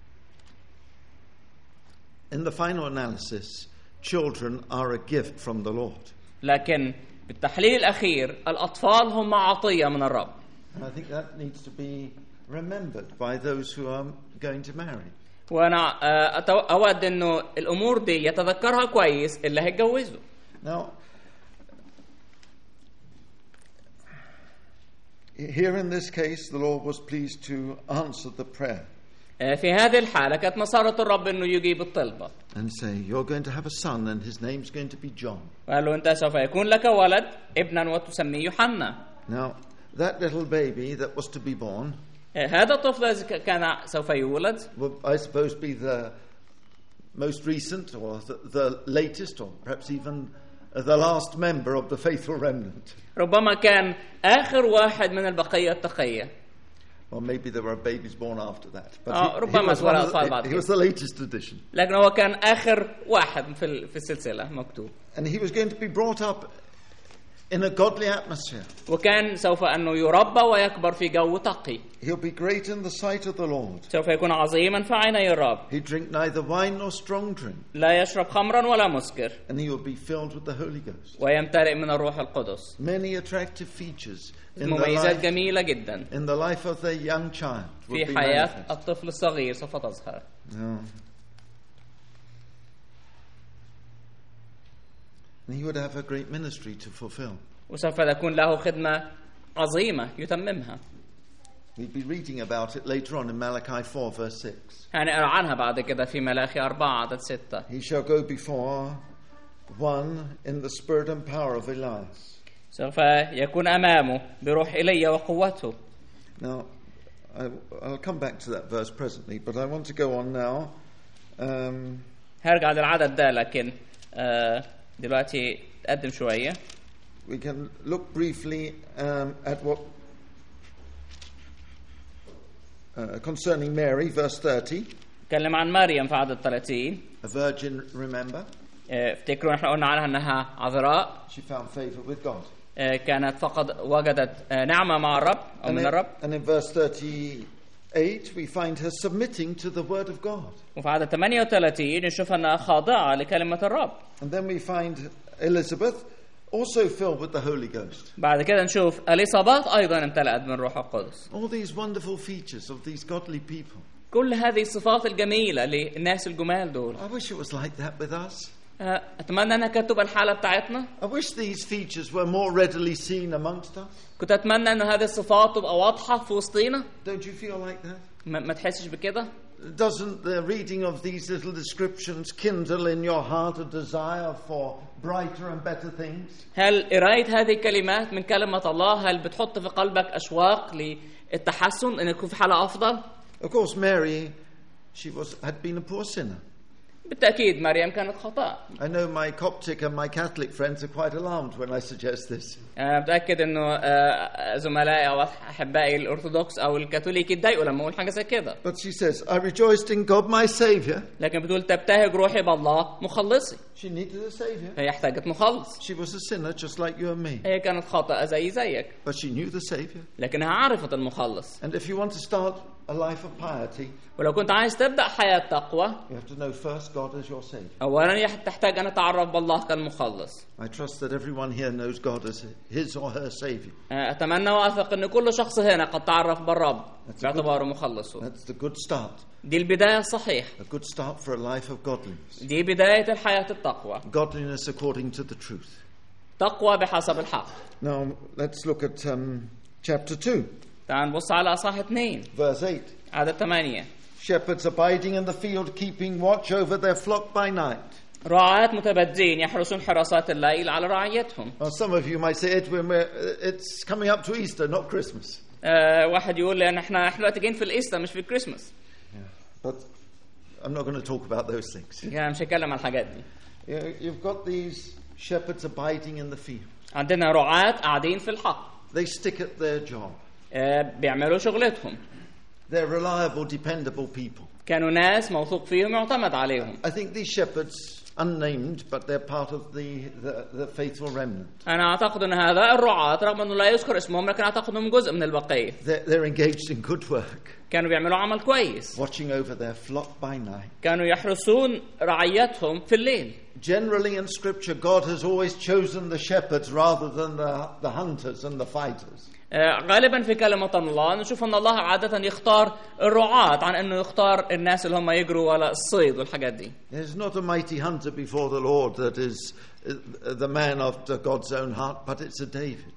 in the final analysis, children are a gift from the Lord. لكن بالتحليل الأخير الأطفال هم عطية من الرب. And I think that needs to be remembered by those who are going to marry. وأنا أود إنه الأمور دي يتذكرها كويس اللي هيتجوزوا. Now, here in this case, the Lord was pleased to answer the prayer. في هذه الحالة كانت مسارة الرب إنه يجيب الطلبة. And say, you're going to have a son, and his name's going to be John. وقال له أنت سوف يكون لك ولد ابنا وتسميه يوحنا. Now, that little baby that was to be born, هذا الطفل كان سوف يولد. will, I suppose, be the most recent, or the, the latest, or perhaps even the last member of the faithful remnant. ربما كان آخر واحد من البقية التقية. Or maybe there were babies born after that. But آه, he, he, was one of the, he was the latest addition. لكن هو كان آخر واحد في في السلسلة مكتوب. And he was going to be brought up in a godly atmosphere. وكان سوف أنه يربى ويكبر في جو تقي. He'll be great in the sight of the Lord. سوف يكون عظيما في عيني الرب. He'd drink neither wine nor strong drink. لا يشرب خمرا ولا مسكر. And he will be filled with the Holy Ghost. ويمتلئ من الروح القدس. Many attractive features in the مميزات life, جميلة جدا. in the life of the young child will في be حياة manifest. الطفل الصغير سوف تظهر. No. And he would have a great ministry to fulfill. وسوف تكون له خدمة عظيمة يتممها. We'll be reading about it later on in Malachi four verse six. هنقرأ عنها بعد كده في ملاخي أربعة عدد ستة. He shall go before one in the spirit and power of Elias. سوف يكون أمامه بروح إيليا وقوته. Now, I, I'll come back to that verse presently, but I want to go on now. Um, هرجع للعدد ده لكن uh, دلوقتي تقدم شوية. we can look briefly um, at what uh, concerning Mary, verse thirty. تكلم عن مريم في عدد ثلاثين. A virgin, remember? افتكروا احنا قلنا عنها انها عذراء. She found favor with God. كانت فقد وجدت نعمة مع الرب أو من الرب. And in verse thirty-eight we find her submitting to the word of God. وفي عدد ثمانية وثلاثين نشوف أنها خاضعة لكلمة الرب. And then we find Elizabeth also filled with the Holy Ghost. بعد كده نشوف إليصابات أيضا امتلأت من روح القدس. All these wonderful features of these godly people. كل هذه الصفات الجميلة للناس الجمال دول. I wish it was like that with us. أتمنى أنها كانت تبقى الحالة بتاعتنا. I wish these features were more readily seen amongst us. كنت أتمنى أن هذه الصفات تبقى واضحة في وسطينا. Don't you feel like that? ما, ما تحسش بكده؟ doesn't the reading of these little descriptions kindle in your heart a desire for brighter and better things? هل قراية هذه الكلمات من كلمة الله هل بتحط في قلبك أشواق للتحسن أن يكون في حالة أفضل؟ Of course, Mary, she was had been a poor sinner. بالتأكيد مريم كانت خطأ. I know my Coptic and my Catholic friends are quite alarmed when I suggest this. أنا متأكد إنه زملائي أو أحبائي الأرثوذكس أو الكاثوليك يتضايقوا لما أقول حاجة زي كده. But she says, I rejoiced in God my Savior. لكن بتقول تبتهج روحي بالله مخلصي. She needed a Savior. هي احتاجت مخلص. She was a sinner just like you and me. هي كانت خاطئة زي زيك. But she knew the Savior. لكنها عرفت المخلص. And if you want to start a life of piety, ولو كنت عايز تبدأ حياة تقوى, you have to know first God as your Savior. أولاً تحتاج أن تتعرف بالله كالمخلص. I trust that everyone here knows God as his or her Savior. أتمنى وأثق أن كل شخص هنا قد تعرف بالرب باعتباره مخلصه. That's the good start. دي البداية الصحيح. A good start for a life of godliness. دي بداية الحياة التقوى. Godliness according to the truth. تقوى بحسب الحق. Now let's look at um, chapter two. تعال نبص على أصحاح اثنين. Verse eight. عدد ثمانية. Shepherds abiding in the field, keeping watch over their flock by night. رعاة متبدين يحرسون حراسات الليل على رعيتهم. Well, some of you might say, Edwin, it's coming up to Easter, not Christmas. uh, واحد يقول لي احنا احنا دلوقتي جايين في الإيستر مش في الكريسماس. Yeah. But I'm not going to talk about those things. يعني مش هتكلم عن الحاجات دي. You've got these shepherds abiding in the field. عندنا رعاة قاعدين في الحق. They stick at their job. uh, بيعملوا شغلتهم. They're reliable, dependable people. كانوا ناس موثوق فيهم يعتمد عليهم. I think these shepherds, unnamed, but they're part of the, the, the faithful remnant. أنا أعتقد أن هذا الرعاة رغم أنه لا يذكر اسمهم لكن أعتقد أنهم جزء من البقية. They're, they're engaged in good work. كانوا بيعملوا عمل كويس. Watching over their flock by night. كانوا يحرسون رعيتهم في الليل. Generally in Scripture, God has always chosen the shepherds rather than the, the hunters and the fighters. غالبا في كلمة الله نشوف أن الله عادة يختار الرعاة عن أنه يختار الناس اللي هم يجروا ولا الصيد والحاجات دي. There's not a mighty hunter before the Lord that is the man after God's own heart, but it's a David.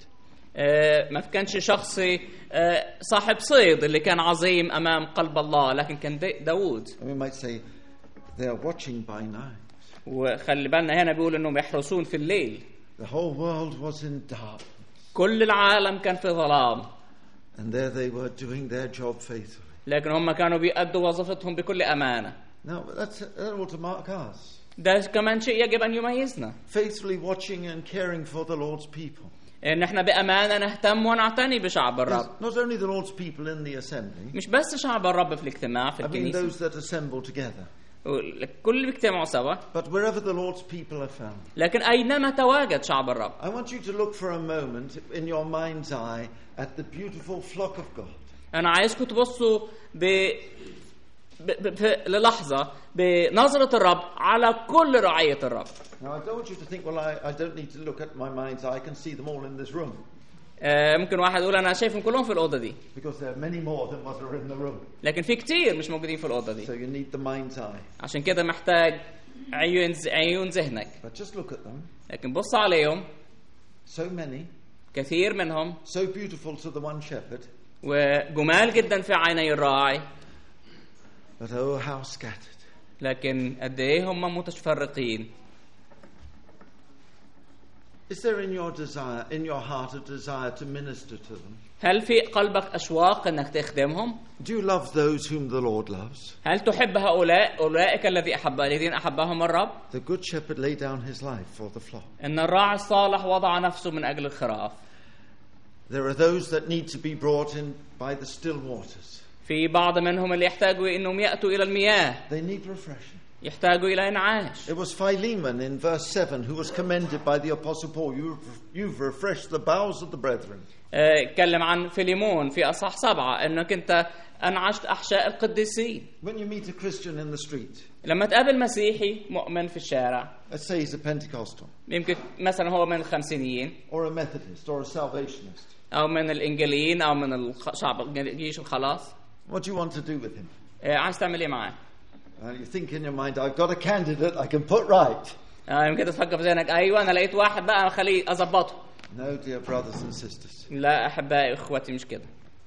ما كانش شخصي صاحب صيد اللي كان عظيم أمام قلب الله لكن كان داود. We might say they are watching by night. وخلي بالنا هنا بيقول إنهم يحرسون في الليل. The whole world was in dark. كل العالم كان في ظلام. And there they were doing their job faithfully. لكن هم كانوا بيأدوا وظيفتهم بكل أمانة. Now that's that ought to mark us. ده كمان شيء يجب أن يميزنا. Faithfully watching and caring for the Lord's people. إن إحنا بأمانة نهتم ونعتني بشعب الرب. Not only the Lord's people in the assembly. مش بس شعب الرب في الاجتماع في الكنيسة. I mean those that assemble together. كل اللي بيجتمعوا سوا. But wherever the Lord's people are found. لكن أينما تواجد شعب الرب. I want you to look for a moment in your mind's eye at the beautiful flock of God. أنا عايزكم تبصوا ب... ب... ب... للحظة بنظرة الرب على كل رعية الرب. Now I don't want you to think, well, I, I don't need to look at my mind's eye. I can see them all in this room. آه ممكن واحد يقول أنا شايفهم كلهم في الأوضة دي. Because there are many more than what are in the room. لكن في كتير مش موجودين في الأوضة دي. So you need the mind's eye. عشان كده محتاج عيون عيون ذهنك. But just look at them. لكن بص عليهم. So many. كثير منهم. So beautiful to the one shepherd. وجمال جدا في عيني الراعي. But oh how scattered. لكن قد إيه هم متفرقين. Is there in your desire, in your heart, a desire to minister to them? هل في قلبك أشواق إنك تخدمهم؟ Do you love those whom the Lord loves? هل تحب هؤلاء أولئك الذي أحب الذين أحبهم الرب؟ The good shepherd laid down his life for the flock. إن الراعي الصالح وضع نفسه من أجل الخراف. There are those that need to be brought in by the still waters. في بعض منهم اللي يحتاجوا إنهم يأتوا إلى المياه. They need refreshing. يحتاجوا إلى إنعاش. It was Philemon in verse seven who was commended by the Apostle Paul. You've, you've refreshed the bowels of the brethren. اتكلم عن فيليمون في أصحاح سبعة إنك أنت أنعشت أحشاء القديسين. When you meet a Christian in the street, لما تقابل مسيحي مؤمن في الشارع. let's say he's a Pentecostal. يمكن مثلا هو من الخمسينيين. Or a Methodist or a Salvationist. أو من الإنجيليين أو من الشعب جيش الخلاص. What do you want to do with him? عايز تعمل إيه معاه؟ Uh, you think in your mind, I've got a candidate I can put right. يمكن تفكر في ذهنك أيوة أنا لقيت واحد بقى خليه أضبطه. No, dear brothers and sisters. لا أحبائي إخوتي مش كده.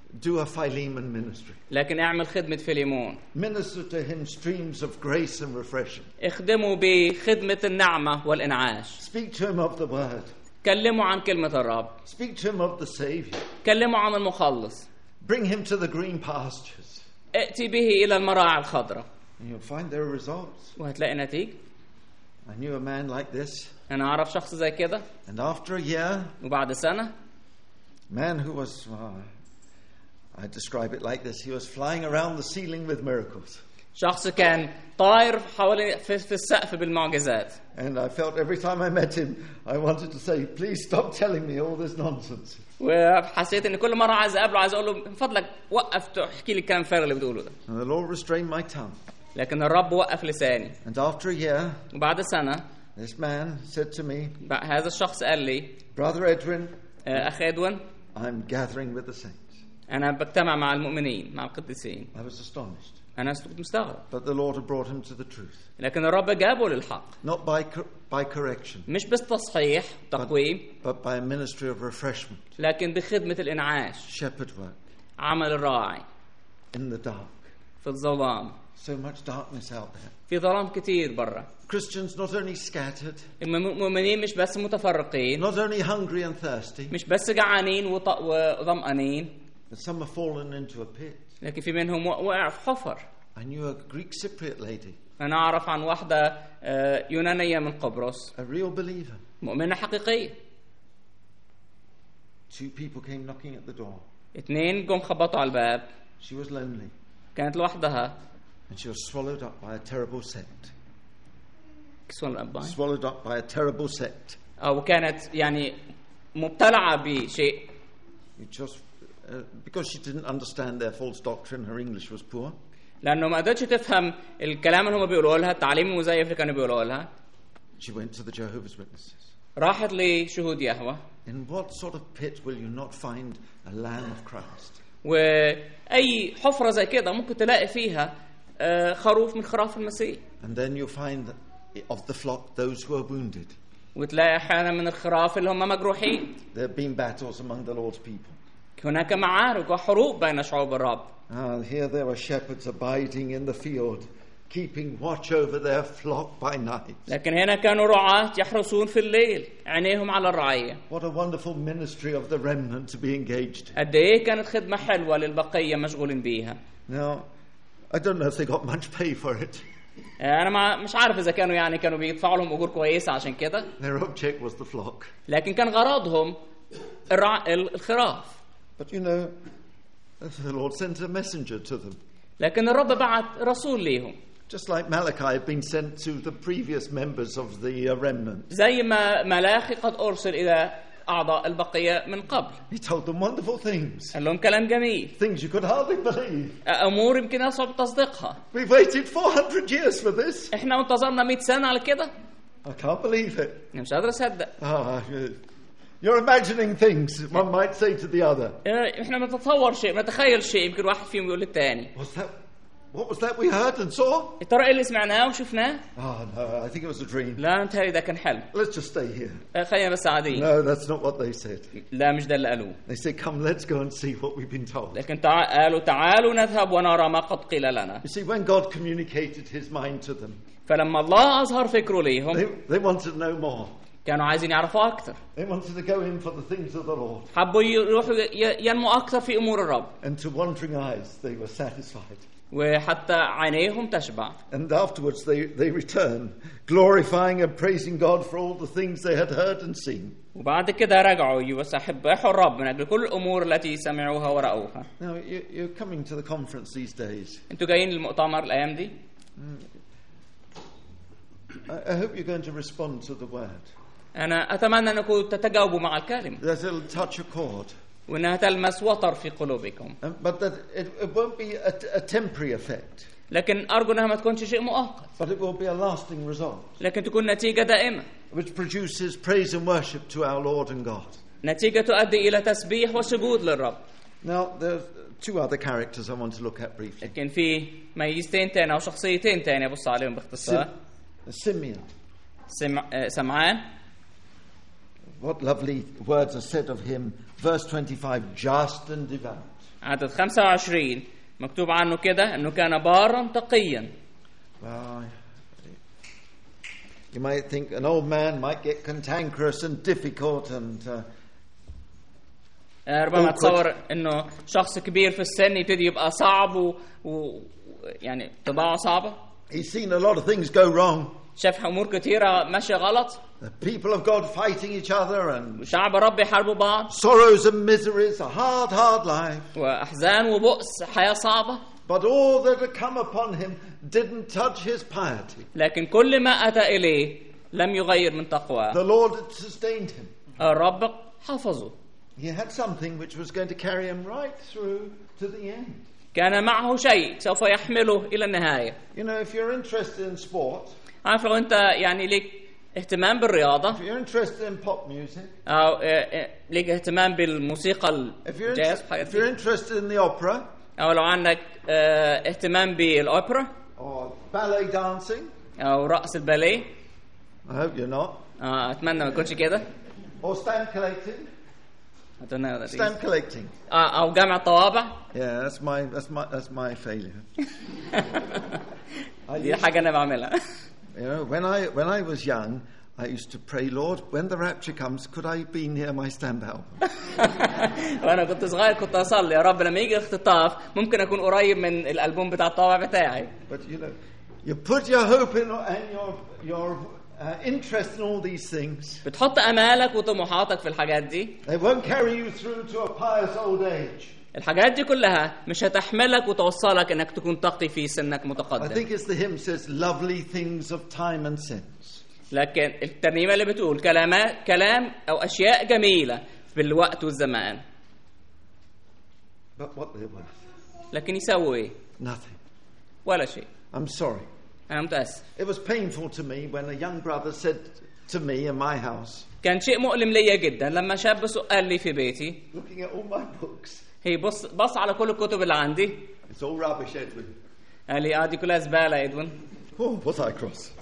do a Philemon ministry. لكن اعمل خدمة فيليمون. Minister to him streams of grace and refreshing. اخدمه بخدمة النعمة والإنعاش. Speak to him of the word. كلمه عن كلمة الرب. Speak to him of the Savior. كلمه عن المخلص. Bring him to the green pastures. ائتي به إلى المراعي الخضراء. And you'll find there are results. وهتلاقي نتيجة. I knew a man like this. أنا أعرف شخص زي كده. And after a year, وبعد سنة. man who was, well, I describe it like this. He was flying around the ceiling with miracles. شخص كان طاير حوالي في, في السقف بالمعجزات. And I felt every time I met him, I wanted to say, please stop telling me all this nonsense. وحسيت إن كل مرة عايز أقابله عايز أقول له من فضلك وقف تحكي لي الكلام الفارغ اللي بتقوله ده. And the Lord restrained my tongue. لكن الرب وقف لساني. And after a year, وبعد سنة, this man said to me, هذا الشخص قال لي, Brother Edwin, أخ إدوين, I'm gathering with the saints. أنا بجتمع مع المؤمنين مع القديسين. I was astonished. أنا كنت مستغرب. But the Lord had brought him to the truth. لكن الرب جابه للحق. Not by by correction. مش بس تصحيح تقويم. But, but by a ministry of refreshment. لكن بخدمة الإنعاش. Shepherd work. عمل الراعي. In the dark. في الظلام. So much darkness out there. في ظلام كتير برا. Christians not only scattered. المؤمنين مش بس متفرقين. Not only hungry and thirsty. مش بس جعانين وظمأنين. But some have fallen into a pit. لكن في منهم وقع في حفر. I knew a Greek Cypriot lady. أنا أعرف عن واحدة يونانية من قبرص. A real believer. مؤمنة حقيقية. Two people came knocking at the door. اثنين قوم خبطوا على الباب. She was lonely. كانت لوحدها. And she was swallowed up by a terrible sect. swallowed up by a terrible sect. أو كانت يعني مبتلعة بشيء. It just uh, because she didn't understand their false doctrine, her English was poor. لأنه ما قدرتش تفهم الكلام اللي هم بيقولوا لها، التعليم المزيف اللي كانوا بيقولوا لها. She went to the Jehovah's Witnesses. راحت لشهود يهوه. In what sort of pit will you not find a Lamb of Christ? وأي حفرة زي كده ممكن تلاقي فيها خروف من خراف المسيح. And then you find of the flock those who are wounded. وتلاقي أحيانا من الخراف اللي هم مجروحين. There have been battles among the Lord's people. هناك معارك وحروب بين شعوب الرب. Ah, here there were shepherds abiding in the field, keeping watch over their flock by night. لكن هنا كانوا رعاة يحرسون في الليل، عينيهم على الرعية. What a wonderful ministry of the remnant to be engaged. قد إيه كانت خدمة حلوة للبقية مشغولين بيها. Now, I don't know if they got much pay for it. أنا ما مش عارف إذا كانوا يعني كانوا بيدفعوا لهم أجور كويسة عشان كده. Their object was the flock. لكن كان غرضهم الرع... الخراف. But you know, the Lord sent a messenger to them. لكن الرب بعت رسول ليهم. Just like Malachi had been sent to the previous members of the uh, remnant. زي ما ملاخي قد أرسل إلى أعضاء البقية من قبل. He told them wonderful things. قال لهم كلام جميل. Things you could hardly believe. أمور يمكن يصعب تصديقها. We've waited four hundred years for this. إحنا انتظرنا مئة سنة على كده. I can't believe it. مش قادر أصدق. Ah, you're imagining things. One might say to the other. إحنا نتصور شيء، نتخيل شيء، يمكن واحد فيهم يقول للتاني. Was that? What was that we heard and saw? ترى إيه اللي سمعناه وشفناه؟ Oh no, I think it was a dream. لا متهيألي ده كان حلم. Let's just stay here. خلينا بس قاعدين. No, that's not what they said. لا مش ده اللي قالوه. They said, "Come, let's go and see what we've been told." لكن تع... قالوا تعالوا نذهب ونرى ما قد قيل لنا. You see, when God communicated His mind to them, فلما الله أظهر فكره ليهم. They, they wanted to know more. كانوا عايزين يعرفوا أكتر. They wanted to go in for the things of the Lord. حبوا يروحوا ينمو أكتر في أمور الرب. And to wandering eyes, they were satisfied. وحتى عينيهم تشبع. And afterwards they, they returned, glorifying and praising God for all the things they had heard and seen. وبعد كده رجعوا يسبحوا الرب من أجل كل الأمور التي سمعوها ورأوها. Now you, you're coming to the conference these days. أنتوا جايين للمؤتمر الأيام دي؟ I, I hope you're going to respond to the word. أنا أتمنى أنكم تتجاوبوا مع الكلمة. That it'll touch a chord. وأنها تلمس وتر في قلوبكم. But that it, it won't be a, a temporary effect. لكن أرجو أنها ما تكونش شيء مؤقت. But it will be a lasting result. لكن تكون نتيجة دائمة. Which produces praise and worship to our Lord and God. نتيجة تؤدي إلى تسبيح وسجود للرب. Now there's two other characters I want to look at briefly. لكن في ميزتين تاني أو شخصيتين تاني أبص عليهم باختصار. Simeon. سمع... سمعان. What lovely words are said of him. Verse twenty-five, just and devout. عدد خمسة وعشرين مكتوب عنه كده انه كان بارا تقيا. Well, you might think an old man might get cantankerous and difficult and uh, ربما تصور انه شخص كبير في السن يبتدي يبقى صعب و... و... يعني طباعه صعبة. He's seen a lot of things go wrong. شاف امور كثيرة ماشية غلط. The people of God fighting each other and شعب رب يحاربوا بعض. sorrows and miseries, a hard, hard life. وأحزان وبؤس، حياة صعبة. But all that had come upon him didn't touch his piety. لكن كل ما أتى إليه لم يغير من تقواه. The Lord had sustained him. الرب حفظه. He had something which was going to carry him right through to the end. كان معه شيء سوف يحمله إلى النهاية. You know, if you're interested in sport, عارف لو أنت يعني ليك اهتمام بالرياضة، if you're interested in pop music, أو ليك اهتمام بالموسيقى الجاز، if you're interested in the opera, أو لو عندك اهتمام بالأوبرا or ballet dancing, أو رقص الباليه. I hope you're not. أتمنى ما يكونش كده. Or stamp collecting. I don't know that. Stamp collecting. أو جمع طوابع. Yeah, that's my that's my that's my failure. دي حاجة أنا بعملها. You know, when I when I was young, I used to pray, Lord, when the rapture comes, could I be near my stamp album? وأنا كنت صغير كنت أصلي يا رب لما يجي الاختطاف ممكن أكون قريب من الألبوم بتاع الطوابع بتاعي. But you know, you put your hope in and your your uh, interest in all these things. بتحط أمالك وطموحاتك في الحاجات دي. They won't carry you through to a pious old age. الحاجات دي كلها مش هتحملك وتوصلك انك تكون تقي في سنك متقدم. I think it's the hymn says lovely things of time and sense. لكن الترنيمة اللي بتقول كلامات كلام أو أشياء جميلة في الوقت والزمان. But what they're worth? لكن يسوي إيه؟ Nothing. ولا شيء. I'm sorry. أنا متأسف. It was painful to me when a young brother said to me in my house. كان شيء مؤلم ليا جدا لما شاب سؤال لي في بيتي. Looking at all my books. هي بص بص على كل الكتب اللي عندي. It's all rubbish, Edwin. قال لي آه دي كلها زبالة إدوين. Oh, was I cross?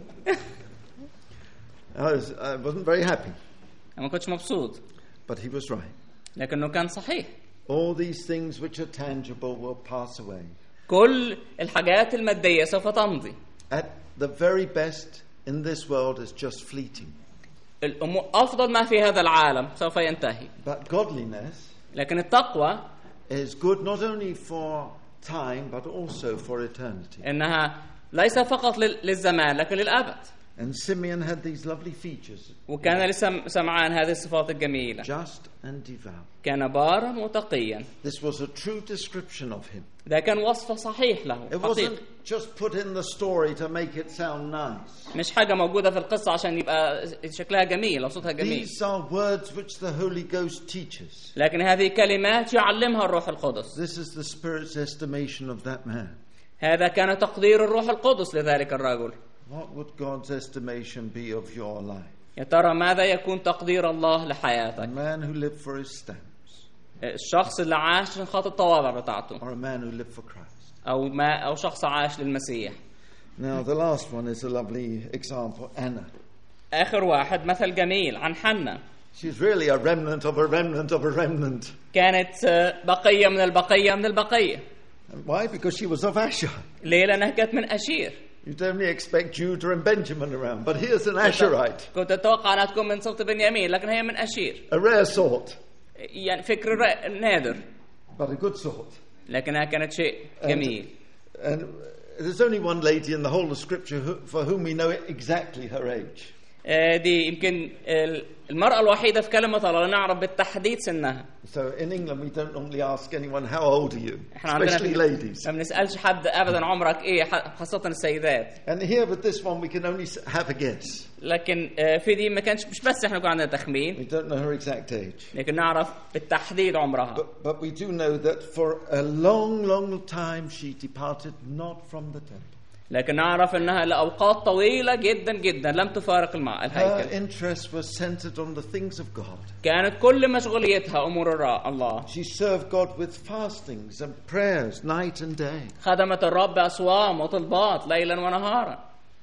I, was, I wasn't very happy. ما كنتش مبسوط. But he was right. لكنه كان صحيح. All these things which are tangible will pass away. كل الحاجات المادية سوف تمضي. At the very best in this world is just fleeting. الأمور أفضل ما في هذا العالم سوف ينتهي. But godliness لكن التقوى is good not only for time but also for eternity. إنها ليس فقط للزمان لكن للأبد. And Simeon had these lovely features. وكان لسمعان هذه الصفات الجميلة. Just and devout. كان بارا وتقيا. This was a true description of him. ده كان وصف صحيح له. It wasn't just put in the story to make it sound nice. مش حاجة موجودة في القصة عشان يبقى شكلها جميل أو صوتها جميل. These are words which the Holy Ghost teaches. لكن هذه كلمات يعلمها الروح القدس. This is the Spirit's estimation of that man. هذا كان تقدير الروح القدس لذلك الرجل. What would God's estimation be of your life? يا ترى ماذا يكون تقدير الله A لحياتك؟ man who lived for his stamps. الشخص اللي عاش عشان خاطر الطوابع بتاعته. Or a man who lived for Christ. أو ما أو شخص عاش للمسيح. Now the last one is a lovely example, Anna. آخر واحد مثل جميل عن حنة. She's really a remnant of a remnant of a remnant. كانت بقية من البقية من البقية. Why? Because she was of Asher. ليه؟ لأنها كانت من أشير. You'd only expect Judah and Benjamin around, but here's an Asherite. كنت أتوقع أنها تكون من سبط بنيامين لكن هي من أشير. A rare sort. يعني فكر نادر. But a good sort. لكنها كانت شيء جميل. And, and there's only one lady in the whole of Scripture who, for whom we know exactly her age. دي يمكن المرأة الوحيدة في كلمة الله نعرف بالتحديد سنها. So in England we don't normally ask anyone how old are you, especially ladies. ما بنسألش حد أبدا عمرك إيه خاصة السيدات. And here with this one we can only have a guess. لكن في دي ما كانش مش بس إحنا يكون عندنا تخمين. We don't know her exact age. لكن نعرف بالتحديد عمرها. But, but we do know that for a long, long time she departed not from the temple. لكن نعرف أنها لأوقات طويلة جدا جدا لم تفارق الماء الهيكل. Her interest was centered on the things of God. كانت كل مشغوليتها أمور الله. She served God with fastings and prayers night and day. خدمت الرب أصوام وطلبات ليلا ونهارا.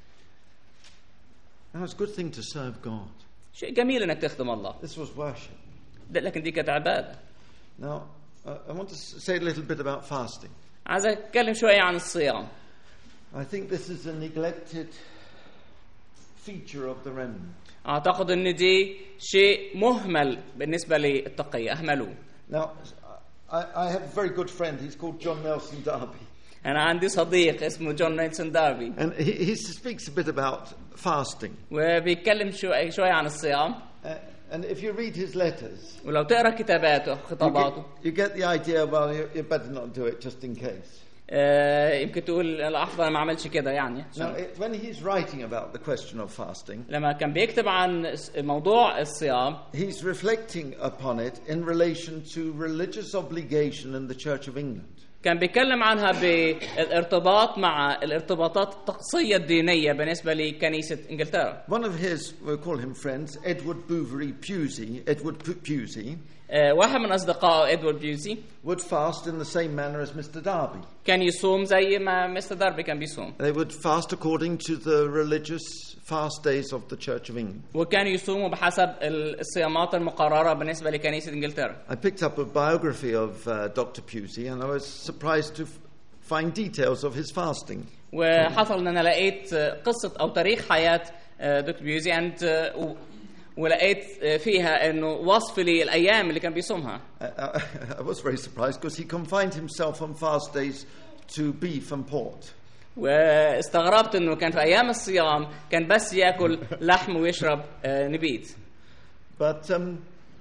Now it's a good thing to serve God. شيء جميل إنك تخدم الله. This was worship. لكن دي كانت عبادة. Now I want to say a little bit about fasting. عايز أتكلم شوية عن الصيام. I think this is a neglected feature of the remnant. أعتقد إن دي شيء مهمل بالنسبة للتقية، أهملوه. Now, I, I have a very good friend. He's called John Nelson Darby. أنا عندي صديق اسمه جون نيلسون داربي. And he, he speaks a bit about fasting. وبيتكلم شوية شوية عن الصيام. Uh, and if you read his letters, ولو تقرأ كتاباته you خطاباته. get, you get the idea. Well, you, you better not do it just in case. آه يمكن تقول الأفضل ما عملش كده يعني. Now, it, when he's writing about the question of fasting, لما كان بيكتب عن موضوع الصيام, he's reflecting upon it in relation to religious obligation in the Church of England. كان بيتكلم عنها بالارتباط مع الارتباطات الطقسية الدينية بالنسبة لكنيسة إنجلترا. One of his, we'll call him friends, Edward Bouverie Pusey, Edward Pusey, آه واحد من أصدقائه إدوارد بيوزي would fast in the same manner as Mister Darby. كان يصوم زي ما مستر داربي كان بيصوم. They would fast according to the religious fast days of the Church of England. وكانوا يصوموا بحسب الصيامات المقررة بالنسبة لكنيسة إنجلترا. I picked up a biography of uh, Doctor Pusey and I was surprised to f- find details of his fasting. وحصل ان انا لقيت قصه او تاريخ حياه دكتور بيوزي and ولقيت فيها انه وصف للايام اللي كان بيصومها. I was very surprised because he confined himself on fast days to beef and pork. واستغربت انه كان في ايام الصيام كان بس ياكل لحم ويشرب نبيت. But um,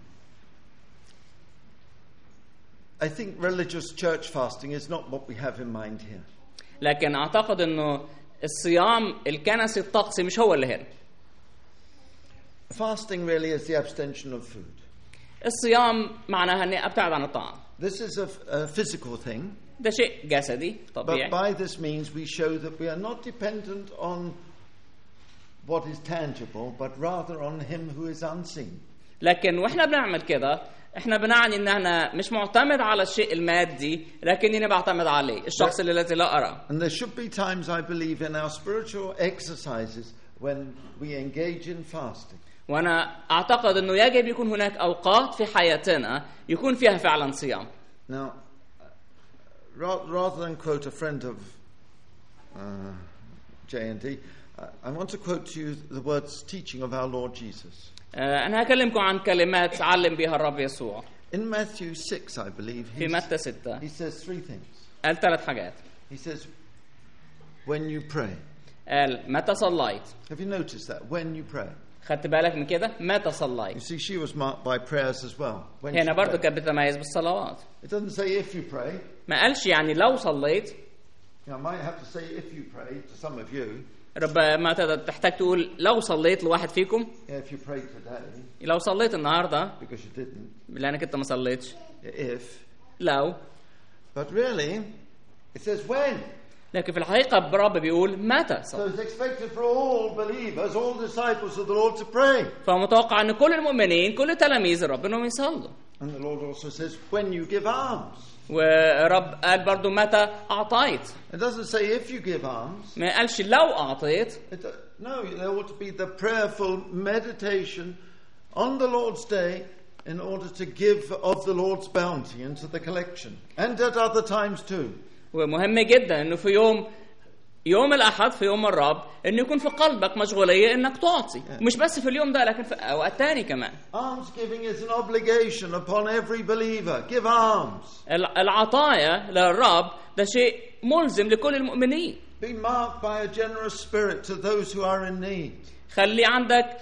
I think religious church fasting is not what we have in mind here. لكن اعتقد انه الصيام الكنسي الطقسي مش هو اللي هنا. Fasting really is the abstention of food. الصيام معناها اني ابتعد عن الطعام. This is a, a physical thing. ده شيء جسدي طبيعي. But by this means we show that we are not dependent on what is tangible, but rather on Him who is unseen. لكن واحنا بنعمل كده احنا بنعني ان احنا مش معتمد على الشيء المادي لكنني بعتمد عليه الشخص الذي لا اراه. And there should be times, I believe, in our spiritual exercises when we engage in fasting. وانا اعتقد انه يجب يكون هناك اوقات في حياتنا يكون فيها فعلا صيام. Now, rather than quote a friend of uh, J and D, I want to quote to you the words teaching of our Lord Jesus. أنا هكلمكم عن كلمات علم بها الرب يسوع. In Matthew six, I believe, في متى ستة. he says three things. قال ثلاث حاجات. He says, when you pray. قال متى صليت. Have you noticed that? When you pray. خدت بالك من كده؟ متى You صليت. see, she was marked by prayers as well. When هنا she برضو prayed. كانت بتتميز بالصلوات. It doesn't say if you pray. ما قالش يعني لو صليت. You know, I might have to say if you pray to some of you. ربما تحتاج تقول لو صليت لواحد فيكم. Yeah, if you pray today. لو صليت النهارده. Because you didn't. لأنك أنت ما صليتش. If. لو. But really, it says when. لكن في الحقيقة الرب بيقول متى. So it's expected for all believers, all disciples of the Lord to pray. فمتوقع أن كل المؤمنين كل تلاميذ الرب إنهم يصلوا. And the Lord also says when you give alms. ورب قال برضو متى أعطيت. It doesn't say if you give alms. ما قالش لو أعطيت. It, no, there ought to be the prayerful meditation on the Lord's day in order to give of the Lord's bounty into the collection. And at other times too. ومهم جدا انه في يوم يوم الاحد في يوم الرب انه يكون في قلبك مشغوليه انك تعطي yeah. مش بس في اليوم ده لكن في اوقات تاني كمان. Alms giving is an obligation upon every believer. Give alms. العطايا للرب ده شيء ملزم لكل المؤمنين. Be marked by a generous spirit to those who are in need. خلي عندك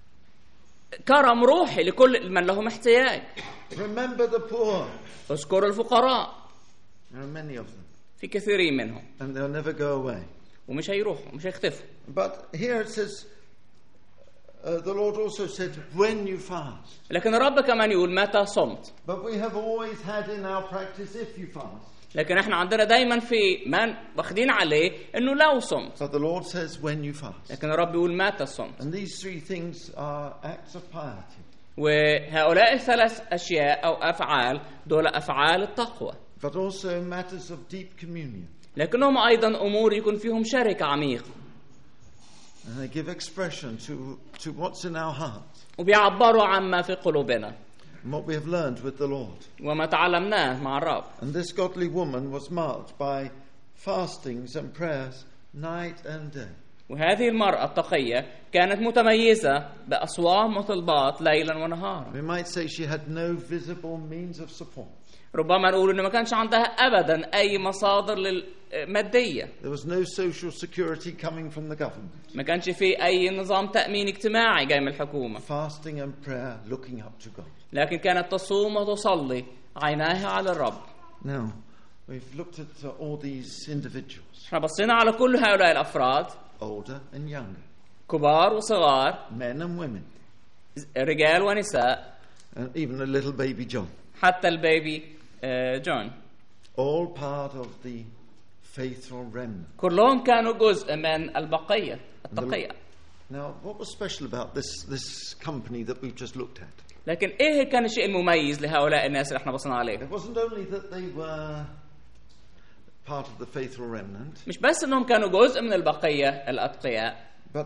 كرم روحي لكل من لهم احتياج. Remember the poor. اذكر الفقراء. There are many of them. في كثيرين منهم. And they'll never go away. ومش هيروحوا مش هيختفوا. But here it says uh, the Lord also said when you fast. لكن الرب كمان يقول متى صمت. But we have always had in our practice if you fast. لكن احنا عندنا دايما في من واخدين عليه انه لو صمت. But the Lord says when you fast. لكن الرب يقول متى صمت. And these three things are acts of piety. وهؤلاء الثلاث اشياء او افعال دول افعال التقوى. But also matters of deep communion. لكنهم ايضا امور يكون فيهم شركه عميقه. And they give expression to to what's in our heart. وبيعبروا عما في قلوبنا. and what we have learned with the Lord. وما تعلمناه مع الرب. And this godly woman was marked by fastings and prayers night and day. وهذه المرأة التقية كانت متميزة بأصوام وطلبات ليلا ونهارا. We might say she had no visible means of support. ربما نقول إنه ما كانش عندها أبدا أي مصادر مادية. There was no social security coming from the government. ما كانش في أي نظام تأمين اجتماعي جاي من الحكومة. Fasting and prayer, looking up to God. لكن كانت تصوم وتصلي عيناها على الرب. Now, we've looked at uh, all these individuals. احنا بصينا على كل هؤلاء الأفراد. Older and younger. كبار وصغار. Men and women. رجال ونساء. And even a little baby John. حتى البيبي جون. All part of the faithful remnant. كلهم كانوا جزء من البقية التقية. Now, what was special about this this company that we've just looked at? لكن إيه كان الشيء المميز لهؤلاء الناس اللي احنا بصينا عليه؟ It wasn't only that they were part of the faithful remnant. مش بس إنهم كانوا جزء من البقية الأتقياء. But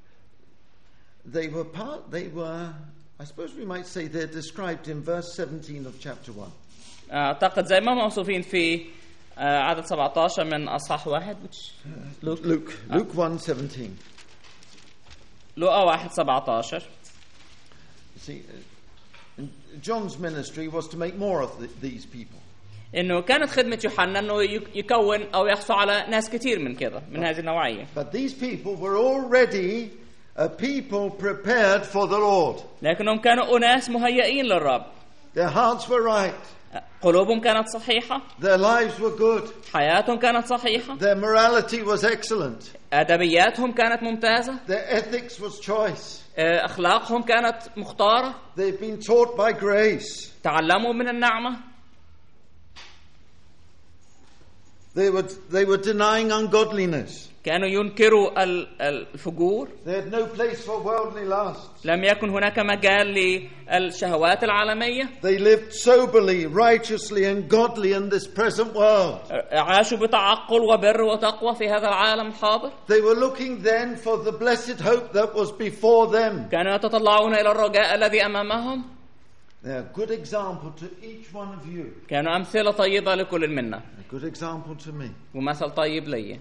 they were part. They were. I suppose we might say they're described in verse seventeen of chapter one. أعتقد زي ما موصوفين في عدد سبعة عشر من أصحاح واحد. Luke. Luke. Luke one seventeen. لوقا واحد سبعة عشر. See, John's ministry was to make more of the, these people. إنه كانت خدمة يوحنا إنه يكون أو يحصل على ناس كتير من كذا من هذه النوعية. But these people were already a people prepared for the Lord. لكنهم كانوا أناس مهيئين للرب. Their hearts were right. قلوبهم كانت صحيحة. Their lives were good. حياتهم كانت صحيحة. Their morality was excellent. أدبياتهم كانت ممتازة. Their ethics was choice. أخلاقهم كانت مختارة. They've been taught by grace. تعلموا من النعمة. They were they were denying ungodliness. كانوا ينكروا الفجور. They had no place for worldly lusts. لم يكن هناك مجال للشهوات العالمية. They lived soberly, righteously and godly in this present world. عاشوا بتعقل وبر وتقوى في هذا العالم الحاضر. They were looking then for the blessed hope that was before them. كانوا يتطلعون إلى الرجاء الذي أمامهم. They are a good example to each one of you. كانوا أمثلة طيبة لكل منا. A good example to me. ومثل طيب لي.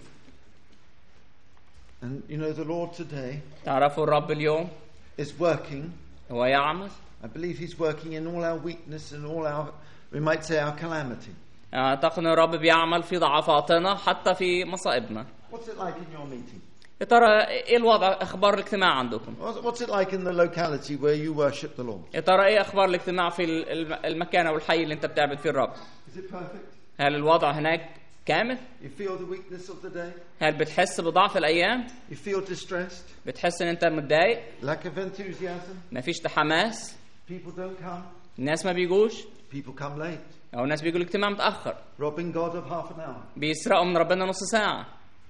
And you know the Lord today تعرفوا الرب اليوم is working. هو يعمل. I believe He's working in all our weakness and all our, we might say, our calamity. أعتقد أن الرب بيعمل في ضعفاتنا حتى في مصائبنا. What's it like in your meeting? يا ترى إيه الوضع أخبار الاجتماع عندكم؟ What's it like in the locality where you worship the Lord? يا ترى إيه أخبار الاجتماع في المكان أو الحي اللي أنت بتعبد فيه الرب؟ Is it perfect? هل الوضع هناك كامل؟ You feel the weakness of the day? هل بتحس بضعف الأيام؟ You feel distressed? بتحس إن أنت متضايق؟ Lack of enthusiasm? ما فيش حماس؟ People don't come? الناس ما بيجوش؟ People come late? أو الناس بيجوا الاجتماع متأخر؟ Robbing God of half an hour? بيسرقوا من ربنا نص ساعة.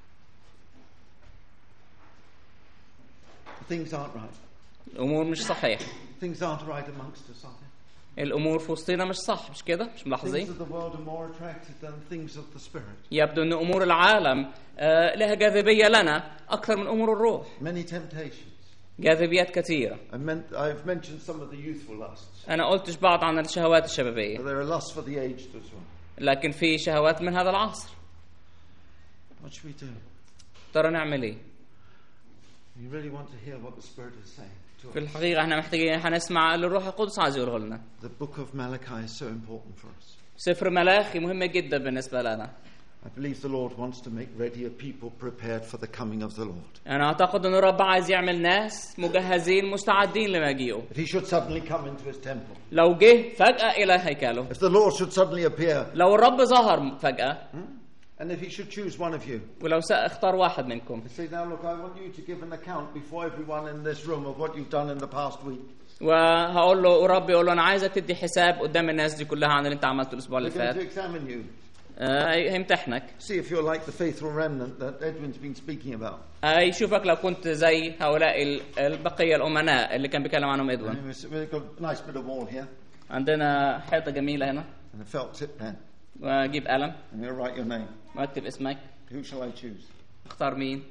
Things aren't right. الأمور مش صحيح. Things aren't right amongst us, are they? الأمور في وسطنا مش صح مش كده؟ مش ملاحظين؟ Things of the world are more attractive than things of the spirit. يبدو أن أمور العالم آه لها جاذبية لنا أكثر من أمور الروح. Many temptations. جاذبيات كثيرة. I meant, I've mentioned some of the youthful lusts. أنا قلتش بعض عن الشهوات الشبابية. But there are lusts for the aged as well. لكن في شهوات من هذا العصر. What should we do? ترى نعمل إيه؟ You really want to hear what the Spirit is saying to us. في الحقيقة إحنا محتاجين هنسمع اللي الروح القدس عايز يقوله لنا. The book of Malachi is so important for us. سفر ملاخي مهم جدا بالنسبة لنا. I believe the Lord wants to make ready a people prepared for the coming of the Lord. أنا أعتقد إن الرب عايز يعمل ناس مجهزين مستعدين لمجيئه. If He should suddenly come into His temple. لو جه فجأة إلى هيكله. If the Lord should suddenly appear. لو الرب ظهر فجأة. Hmm? And if He should choose one of you. ولو سأختار واحد منكم. Say now, look, I want you to give an account before everyone in this room of what you've done in the past week. وهقول له ورب يقول له أنا عايزك تدي حساب قدام الناس دي كلها عن اللي أنت عملته الأسبوع اللي فات. They're going to examine you. هيمتحنك. See if you're like the faithful remnant that Edwin's been speaking about. هيشوفك لو كنت زي هؤلاء البقية الأمناء اللي كان بيتكلم عنهم إدوين. We've got a nice bit of wall here. عندنا حيطة جميلة هنا. And a felt tip pen. وأجيب قلم. And you'll write your name. وأكتب اسمك. Who shall I choose? اختار مين؟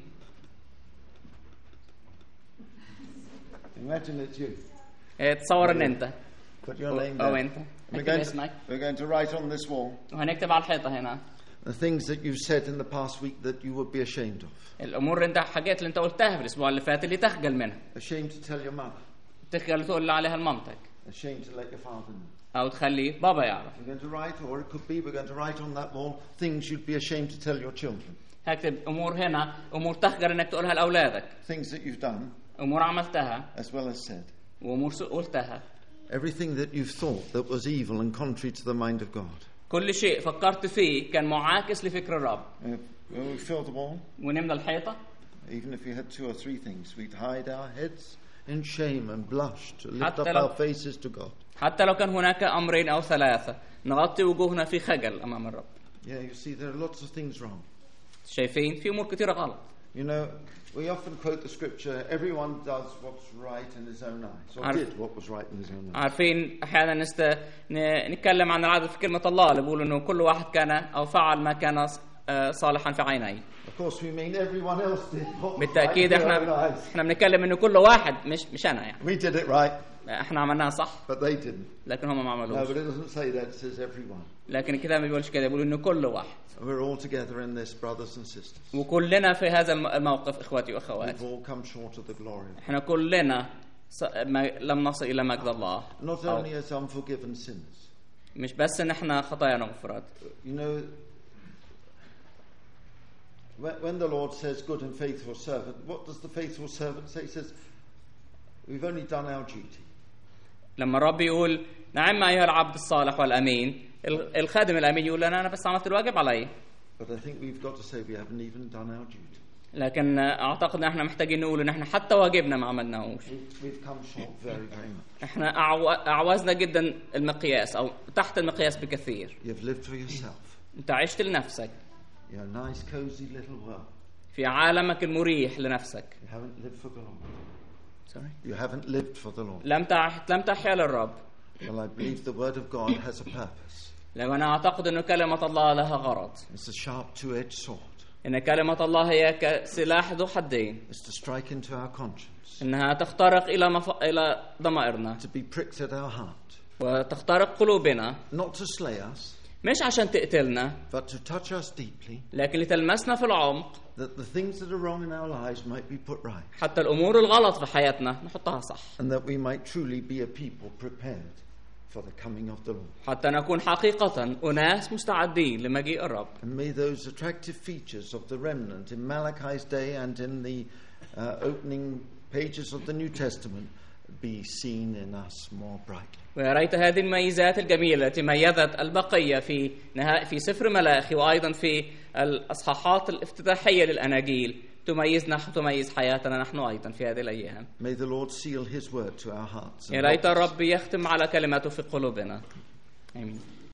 Imagine it's you. تصور إن أنت. Put your name أو there. أنت We're اكتب going, to, اسمك we're going to write on this wall وهنكتب على الحيطة هنا the things that you've said in the past week that you would be ashamed of. الأمور اللي أنت حاجات اللي أنت قلتها في الأسبوع اللي فات اللي تخجل منها. Ashamed to tell your mother. تخجل تقول عليها لمامتك. Ashamed to let your father know. أو تخلي بابا يعرف. We're going to write, or it could be we're going to write on that wall things you'd be ashamed to tell your children. هكتب أمور هنا أمور تخجل إنك تقولها لأولادك. Things that you've done. أمور عملتها. As well as said. وأمور قلتها. Everything that you've thought that was evil and contrary to the mind of God. كل شيء فكرت فيه كان معاكس لفكر الرب. When we fill the wall, ونملى الحيطة. Even if we had two or three things, we'd hide our heads in shame and blush to lift up حتى لو- our faces to God. حتى لو كان هناك أمرين أو ثلاثة نغطي وجوهنا في خجل أمام الرب. Yeah, you see, there are lots of things wrong. شايفين في أمور كثيرة غلط. You know, we often quote the scripture, everyone does what's right in his own eyes, or عارف- did what was right in his own eyes. عارفين أحيانا نست... ن... نتكلم عن العادة في كلمة الله اللي بيقول إنه كل واحد كان أو فعل ما كان ص- آه، صالحا في عينيه. Of course, we mean everyone else did what was right in بالتأكيد their own إحنا eyes. إحنا بنتكلم إنه كل واحد مش مش أنا يعني. We did it right, إحنا عملناها صح but they didn't. لكن هم ما No, عملوش. but it doesn't say that, it says everyone. لكن الكتاب ما بيقولش كده، بيقول إنه كل واحد. We're all together in this, brothers and sisters. وكلنا في هذا الم- الموقف إخواتي We've وأخواتي. all come short of the glory of God. إحنا كلنا ص... ما... لم نصل إلى مجد الله. Not أو only as unforgiven sinners. مش بس إن إحنا خطايانا مغفرات. You know, when when the Lord says, good and faithful servant, what does the faithful servant say? He says, we've only done our duty. لما الرب يقول نعم أيها العبد الصالح والأمين، ال- الخادم الأمين يقول أنا أنا بس عملت الواجب علي. But I think we've got to say we haven't even done our duty. لكن أعتقد إن إحنا محتاجين نقول إن إحنا حتى واجبنا ما عملناهوش. We've, we've come short very, very much. إحنا أعو... أعوزنا جدا المقياس أو تحت المقياس بكثير. You've lived for yourself. أنت عشت لنفسك You're a nice, cozy little world. في عالمك المريح لنفسك. You haven't lived for the Lord. Sorry. You haven't lived for the Lord. لم تع... لم تحيا للرب. Well, I believe the Word of God has a purpose. لو أنا أعتقد إنه كلمة الله لها غرض. It's a sharp, two-edged sword. إن كلمة الله هي كسلاح ذو حدين. It's to strike into our conscience. إنها تخترق إلى مف... إلى ضمائرنا To be pricked at our heart. وتخترق قلوبنا. Not to slay us, مش عشان تقتلنا but to touch us deeply, لكن لتلمسنا في العمق that the things that are wrong in our lives might be put right, حتى الأمور الغلط في حياتنا نحطها صح. and that we might truly be a people prepared for the coming of the Lord. حتى نكون حقيقة أناس مستعدين لمجيء الرب. And may those attractive features of the remnant in Malachi's day and in the uh, opening pages of the New Testament be seen in us more brightly. ويا ريت هذه الميزات الجميلة التي ميزت البقية في نهاية في سفر ملاخي وأيضا في الأصحاحات الافتتاحية للأناجيل تميزنا تميز حياتنا نحن أيضا في هذه الأيام. May the Lord seal his word to our hearts. يا and ريت help us الرب يختم على كلماته في قلوبنا. آمين.